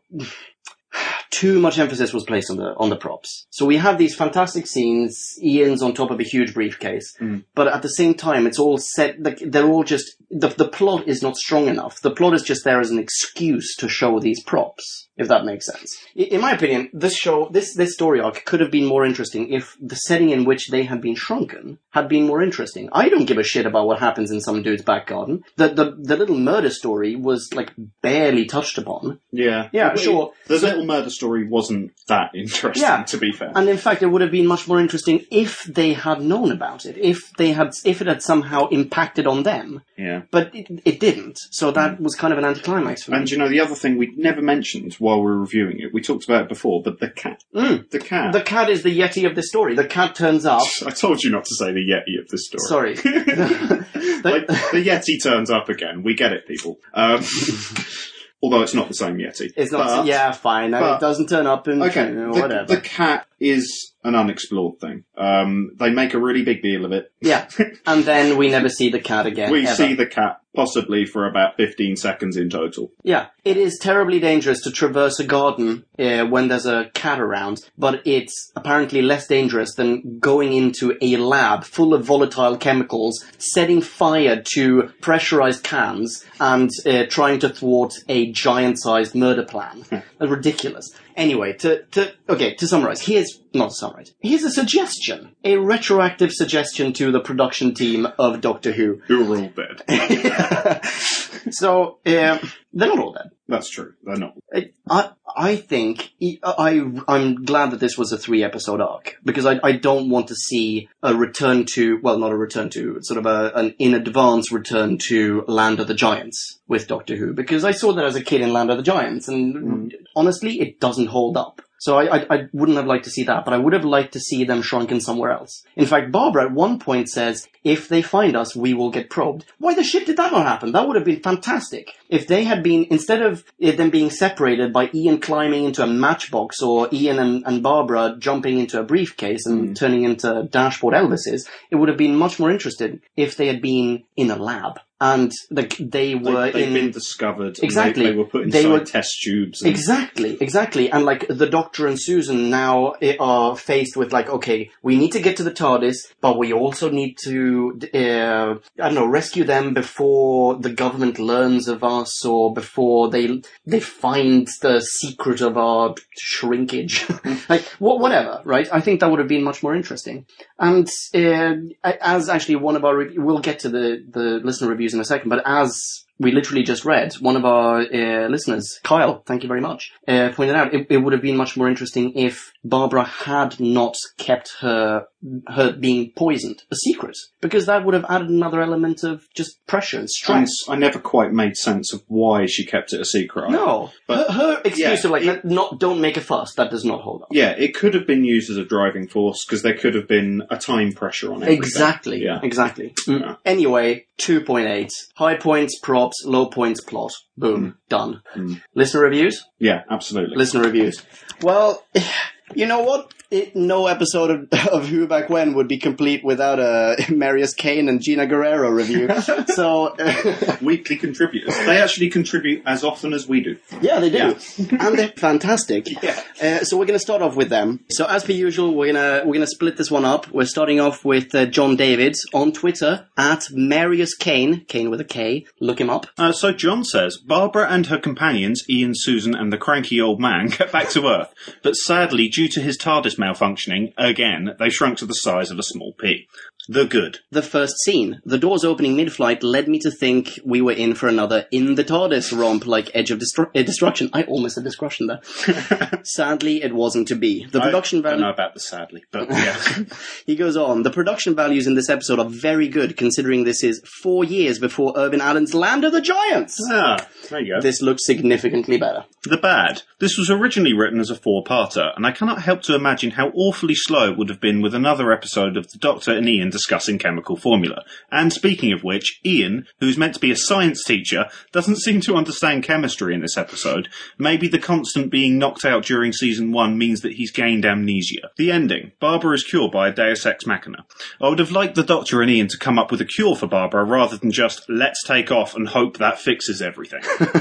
too much emphasis was placed on the on the props. So we have these fantastic scenes, Ian's on top of a huge briefcase, Mm. but at the same time, it's all set, like, they're all just, the, the plot is not strong enough. The plot is just there as an excuse to show these props, if that makes sense. I, in my opinion, this show, this, this story arc could have been more interesting if the setting in which they had been shrunken had been more interesting. I don't give a shit about what happens in some dude's back garden. The, the, the little murder story was, like, barely touched upon. Yeah. Yeah, But sure. The So- little murder story wasn't that interesting, Yeah. to be fair. And in fact, it would have been much more interesting if they had known about it, if they had, if it had somehow impacted on them. Yeah. But it, it didn't, so that was kind of an anticlimax for me. And you know, the other thing we never mentioned while we were reviewing it, we talked about it before, but the cat. Mm. The cat. The cat is the Yeti of the story. The cat turns up. I told you not to say the Yeti of this story. Sorry. Like, the Yeti turns up again. We get it, people. Um, although it's not the same Yeti. It's not. But- yeah, fine. No, but- it doesn't turn up and Okay, you know, the, whatever. the cat is an unexplored thing. Um, they make a really big deal of it. Yeah, and then we never see the cat again. We ever. see the cat possibly for about fifteen seconds in total. Yeah, it is terribly dangerous to traverse a garden uh, when there's a cat around, but it's apparently less dangerous than going into a lab full of volatile chemicals, setting fire to pressurized cans, and uh, trying to thwart a giant-sized murder plan. That's ridiculous. Anyway, to, to, okay, to summarize, here's, not to summarize, here's a suggestion. A retroactive suggestion to the production team of Doctor Who. Who are all dead. So, um, they're not all dead. That's true. They're not. I, I I think, I, I'm glad that this was a three episode arc, because I, I don't want to see a return to, well, not a return to, sort of a, an in advance return to Land of the Giants with Doctor Who, because I saw that as a kid in Land of the Giants, and mm. honestly, it doesn't hold up. So I, I, I wouldn't have liked to see that, but I would have liked to see them shrunken somewhere else. In fact, Barbara at one point says, if they find us, we will get probed. Why the shit did that not happen? That would have been fantastic. If they had been, instead of them being separated by Ian climbing into a matchbox or Ian and, and Barbara jumping into a briefcase and mm. turning into dashboard Elvises, it would have been much more interesting if they had been in a lab. and like they were they, they've in been discovered. exactly. And they, they were put inside They were- test tubes. And, Exactly, exactly. And like the Doctor and Susan now are faced with like, okay, we need to get to the TARDIS, but we also need to, uh, I don't know, rescue them before the government learns of us or before they they find the secret of our shrinkage. Like, wh- whatever, right? I think that would have been much more interesting. And uh, as actually one of our, re- we'll get to the, the listener reviews in a second, but as we literally just read, one of our uh, listeners, Kyle, thank you very much, uh, pointed out it, it would have been much more interesting if Barbara had not kept her her being poisoned a secret, because that would have added another element of just pressure and stress. I never quite made sense of why she kept it a secret. No, But- her, her excuse yeah, of like, it- not don't make a fuss, that does not hold up. Yeah, it could have been used as a driving force because there could have been a time pressure on everything. Exactly. Yeah. Exactly. Mm. Yeah. Anyway, two point eight. High points, props, low points, plot. Boom. Done. Mm. Listener reviews? Yeah, absolutely. Listener reviews. Well, you know what? It, no episode of, of Who Back When would be complete without a Marius Kane and Gina Guerrero review. So, uh, Weekly contributors. They actually contribute as often as we do. yeah, they do. Yeah. And they're fantastic. Yeah. Uh, so we're going to start off with them. So as per usual, we're going to we're going to split this one up. We're starting off with uh, John Davids on Twitter at Marius Kane, Kane with a K. Look him up. Uh, so John says, Barbara and her companions, Ian, Susan and the cranky old man, get back to Earth. But sadly, due to his TARDIS malfunctioning, again, they shrunk to the size of a small pea. The good. The first scene, the doors opening mid-flight, led me to think we were in for another in the TARDIS romp like Edge of Destru- uh, Destruction. I almost said destruction there. Sadly, it wasn't to be. The production I don't value... know about the sadly, but yeah. He goes on, the production values in this episode are very good, considering this is four years before Urban Allen's Land of the Giants. ah, there you go. This looks significantly better. The bad. This was originally written as a four-parter, and I cannot help to imagine how awfully slow it would have been with another episode of the Doctor and Ian discussing chemical formula. And speaking of which, Ian, who's meant to be a science teacher, doesn't seem to understand chemistry in this episode. Maybe the constant being knocked out during season one means that he's gained amnesia. The ending. Barbara is cured by a Deus Ex Machina. I would have liked the Doctor and Ian to come up with a cure for Barbara rather than just, let's take off and hope that fixes everything.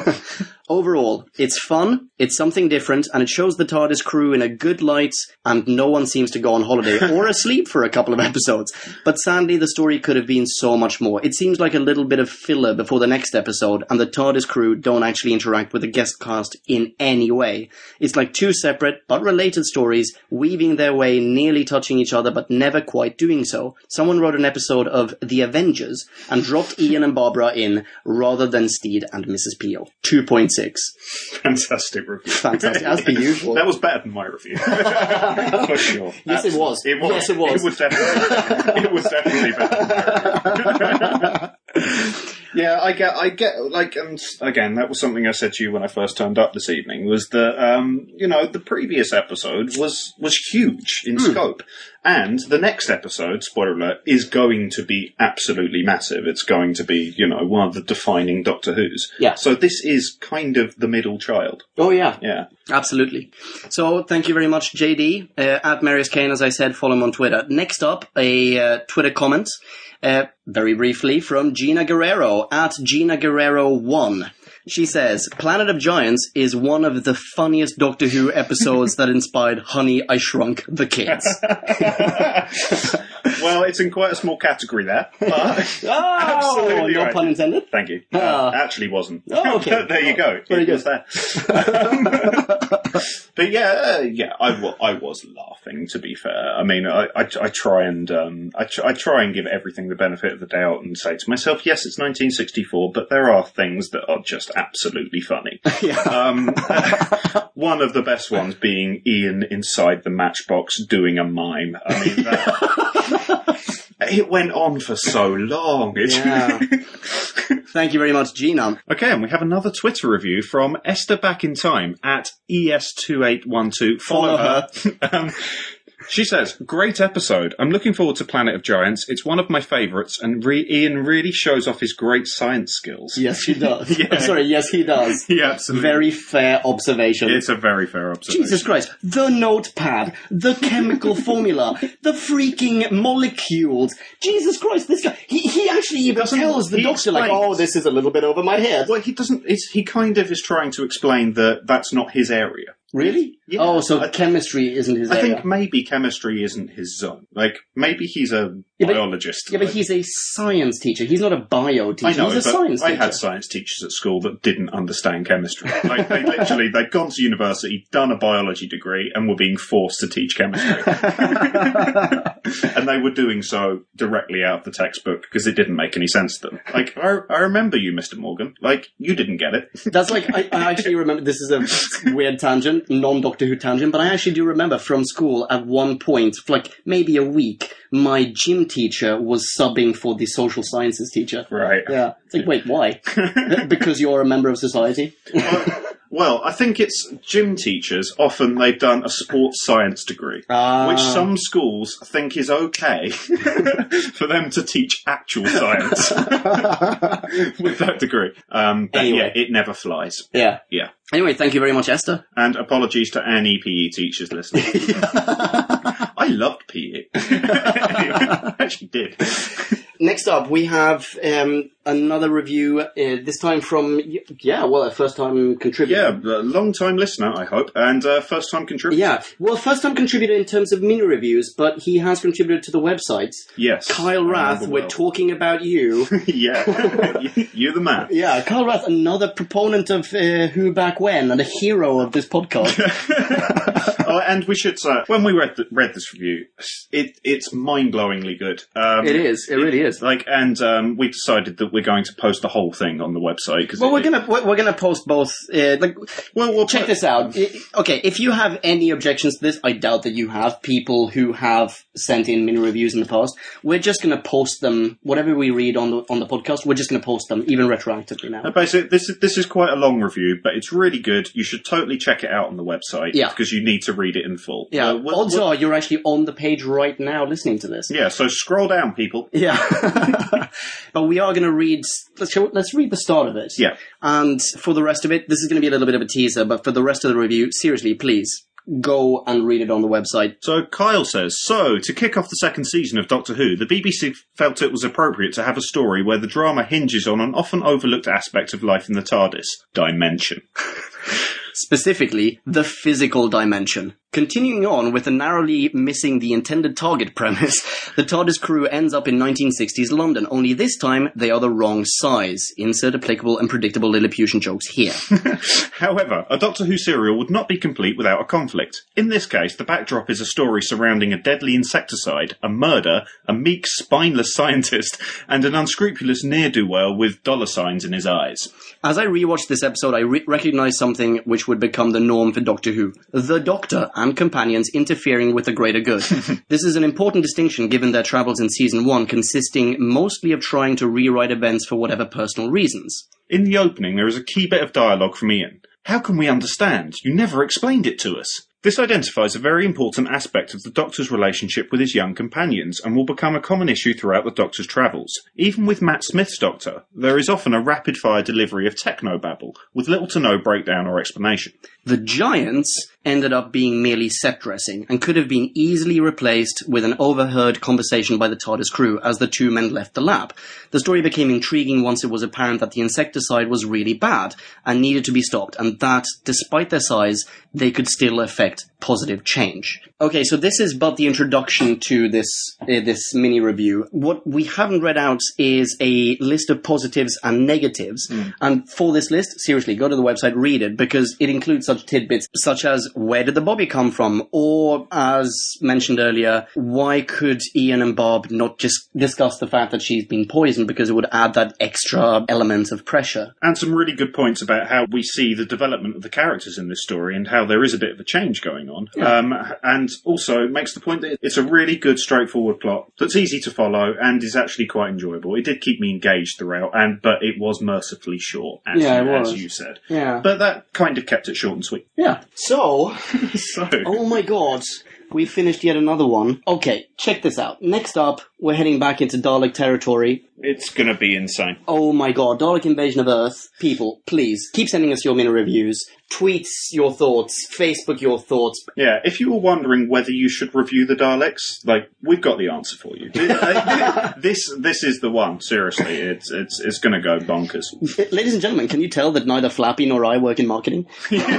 Overall, it's fun, it's something different, and it shows the TARDIS crew in a good light, and no one seems to go on holiday or asleep for a couple of episodes. But sadly, the story could have been so much more. It seems like a little bit of filler before the next episode, and the TARDIS crew don't actually interact with the guest cast in any way. It's like two separate, but related stories, weaving their way, nearly touching each other, but never quite doing so. Someone wrote an episode of The Avengers, and dropped Ian and Barbara in, rather than Steed and Missus Peel. two point six. Fantastic review. Fantastic, as per usual. That was better than my review. For sure. Yes, it was. It was. Yes, it was. It was definitely, it was definitely better than my review. Yeah, I get, I get, like, and again, that was something I said to you when I first turned up this evening, was that, um, you know, the previous episode was, was huge in Hmm. scope. And the next episode, spoiler alert, is going to be absolutely massive. It's going to be, you know, one of the defining Doctor Who's. Yeah. So this is kind of the middle child. Oh, yeah. Yeah. Absolutely. So, thank you very much, J D. Uh, at Marius Kane, as I said, follow him on Twitter. Next up, a uh, Twitter comment, uh, very briefly, from Gina Guerrero, at Gina Guerrero one. She says, Planet of Giants is one of the funniest Doctor Who episodes that inspired Honey, I Shrunk the Kids. Well, it's in quite a small category there, but Oh, absolutely no right. pun intended. Thank you. Ah. Uh, actually wasn't. Oh, okay. There you go. Very It good. was there. But yeah, uh, yeah, I, w- I was laughing, to be fair. I mean, I, I, I try and um, I, tr- I try and give everything the benefit of the doubt and say to myself, yes, it's nineteen sixty-four, but there are things that are just absolutely funny. Yeah. Um, one of the best ones being Ian inside the matchbox doing a mime. I mean, that, it went on for so long. It's Yeah. Thank you very much, Gina. Okay, and we have another Twitter review from Esther Back in Time at E S two eight one two. Follow, Follow her. um, She says, great episode. I'm looking forward to Planet of Giants. It's one of my favourites, and re- Ian really shows off his great science skills. Yes, he does. Yeah. I'm sorry, yes, he does. Yeah, absolutely. Very fair observation. It's a very fair observation. Jesus Christ. The notepad, the chemical formula, the freaking molecules. Jesus Christ, this guy, he, he actually even Doesn't- tells the he doctor, like, explains. oh, this is a little bit over my head. Well, he doesn't. It's, he kind of is trying to explain that that's not his area. Really? Yeah. Oh, so I- chemistry isn't his I area. think maybe chemistry isn't his zone. Like, maybe he's a Yeah, but- biologist. Yeah, but Like, he's a science teacher. He's not a bio teacher. I know, He's a but science I teacher. had science teachers at school that didn't understand chemistry. Like, they literally, they'd gone to university, done a biology degree, and were being forced to teach chemistry. And they were doing so directly out of the textbook because it didn't make any sense to them. Like, I, I remember you, Mister Morgan. Like, you didn't get it. That's like, I, I actually remember, this is a weird tangent, non-Doctor Who tangent, but I actually do remember from school at one point, for like maybe a week, my gym teacher was subbing for the social sciences teacher. Right. Yeah. It's like, wait, why? Because you're a member of society? Well, I think it's gym teachers. Often they've done a sports science degree, Ah. which some schools think is okay for them to teach actual science with that degree. Um, but Anyway. yeah, it never flies. Yeah. Yeah. Anyway, thank you very much, Esther. And apologies to any P E teachers listening. I loved P E. I actually did. Next up, we have um, another review, uh, this time from, yeah, well, a first-time contributor. Yeah, a long-time listener, I hope, and uh, first-time contributor. Yeah, well, first-time contributor in terms of mini reviews, but he has contributed to the website. Yes. Kyle I Rath, remember we're well. talking about you. Yeah, you're the man. Yeah, Kyle Rath, another proponent of uh, Who Back When, and a hero of this podcast. Oh, and we should say, when we read the, read this review, it it's mind-blowingly good. Um, It is, it really is. Like, and um, we decided that we're going to post the whole thing on the website. Cause Well, it, we're gonna we're, we're gonna post both. Uh, like, Well, we'll check put- this out. I- Okay, if you have any objections to this, I doubt that you have. People who have sent in mini reviews in the past, we're just gonna post them. Whatever we read on the on the podcast, we're just gonna post them, even retroactively now. Uh, Basically, this is this is quite a long review, but it's really good. You should totally check it out on the website. Yeah. Because you need to read it in full. Yeah, Uh, we'll- odds we'll- are you're actually on the page right now listening to this. Yeah. So scroll down, people. Yeah, but we are going to read. Let's show, let's read the start of it. Yeah. And for the rest of it, this is going to be a little bit of a teaser. But for the rest of the review, seriously, please go and read it on the website. So Kyle says, so, to kick off the second season of Doctor Who, the B B C felt it was appropriate to have a story where the drama hinges on an often overlooked aspect of life in the TARDIS, dimension. Specifically, the physical dimension. Continuing on with the narrowly missing the intended target premise, the TARDIS crew ends up in nineteen sixties London, only this time they are the wrong size. Insert applicable and predictable Lilliputian jokes here. However, a Doctor Who serial would not be complete without a conflict. In this case, the backdrop is a story surrounding a deadly insecticide, a murder, a meek, spineless scientist, and an unscrupulous ne'er-do-well with dollar signs in his eyes. As I rewatched this episode, I re- recognized something which would become the norm for Doctor Who. The Doctor and companions interfering with the greater good. This is an important distinction given their travels in Season one consisting mostly of trying to rewrite events for whatever personal reasons. In the opening, there is a key bit of dialogue from Ian. How can we understand? You never explained it to us. This identifies a very important aspect of the Doctor's relationship with his young companions and will become a common issue throughout the Doctor's travels. Even with Matt Smith's Doctor, there is often a rapid-fire delivery of technobabble, with little to no breakdown or explanation. The Giants ended up being merely set dressing and could have been easily replaced with an overheard conversation by the TARDIS crew as the two men left the lab. The story became intriguing once it was apparent that the insecticide was really bad and needed to be stopped, and that, despite their size, they could still affect positive change. Okay, so this is but the introduction to this uh, this mini review. What we haven't read out is a list of positives and negatives, Mm. and for this list, seriously, go to the website, read it, because it includes such tidbits such as where did the Bobby come from, or as mentioned earlier, why could Ian and Bob not just discuss the fact that she's been poisoned, because it would add that extra element of pressure. And some really good points about how we see the development of the characters in this story and how there is a bit of a change going on. Yeah. Um, and also makes the point that it's a really good, straightforward plot that's easy to follow and is actually quite enjoyable. It did keep me engaged throughout, and but it was mercifully short, as, Yeah, you, it as was. you said. Yeah. But that kind of kept it short and sweet. Yeah. So, So, oh my god. We finished yet another one. Okay, check this out. Next up, we're heading back into Dalek territory. It's gonna be insane. Oh my god, Dalek Invasion of Earth. People, please, keep sending us your mini reviews. Tweets your thoughts. Facebook your thoughts. Yeah, if you were wondering whether you should review the Daleks, like, we've got the answer for you. this this is the one, seriously. It's it's it's gonna go bonkers. Ladies and gentlemen, can you tell that neither Flappy nor I work in marketing?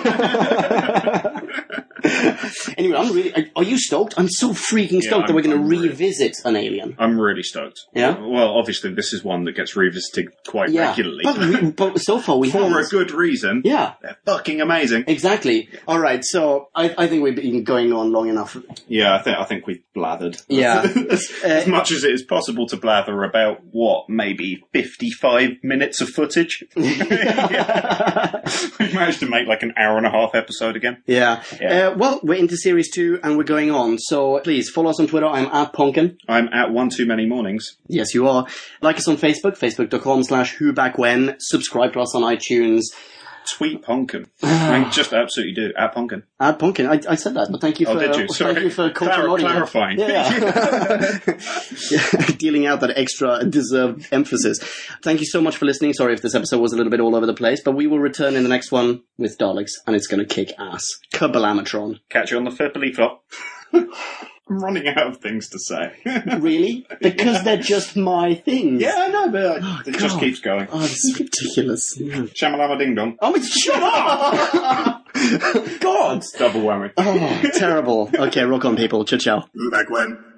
Anyway, I'm really... Are, are you stoked? I'm so freaking stoked Yeah, that we're going to I'm really- revisit an Alien. I'm really stoked. Yeah? Well, obviously, this is one that gets revisited quite Yeah, regularly. but, we, but so far we For a haven't. good reason. Yeah. They're fucking amazing. Exactly. All right, so I, I think we've been going on long enough. Yeah, I think I think we've blathered. Yeah. as, as much as it is possible to blather about, what, maybe fifty-five minutes of footage? Yeah. We managed to make like an hour and a half episode again. Yeah. Yeah. Uh, well, we're into series two and we're going on. So please follow us on Twitter. I'm at Ponkin. I'm at One Too Many Mornings. Yes, you are. Like us on Facebook, facebook.com slash who back when. Subscribe to us on iTunes. Tweet Ponkin. I mean, just absolutely do. At Ponkin. At Ponkin. I, I said that, but thank you for, Oh, did you? Sorry. thank you for Clar- culture clarifying. Yeah, yeah. Yeah, dealing out that extra deserved emphasis. Thank you so much for listening. Sorry if this episode was a little bit all over the place, but we will return in the next one with Daleks, and it's going to kick ass. Kabalamatron. Catch you on the flippity flop. I'm running out of things to say. Really? Because they're just my things. Yeah, I know, but Oh, it just God. keeps going. Oh, this is ridiculous. Yeah. Shamalama ding dong. Oh, it's shut up! God! Double whammy. Oh, terrible. Okay, rock on, people. Ciao, ciao. Back when.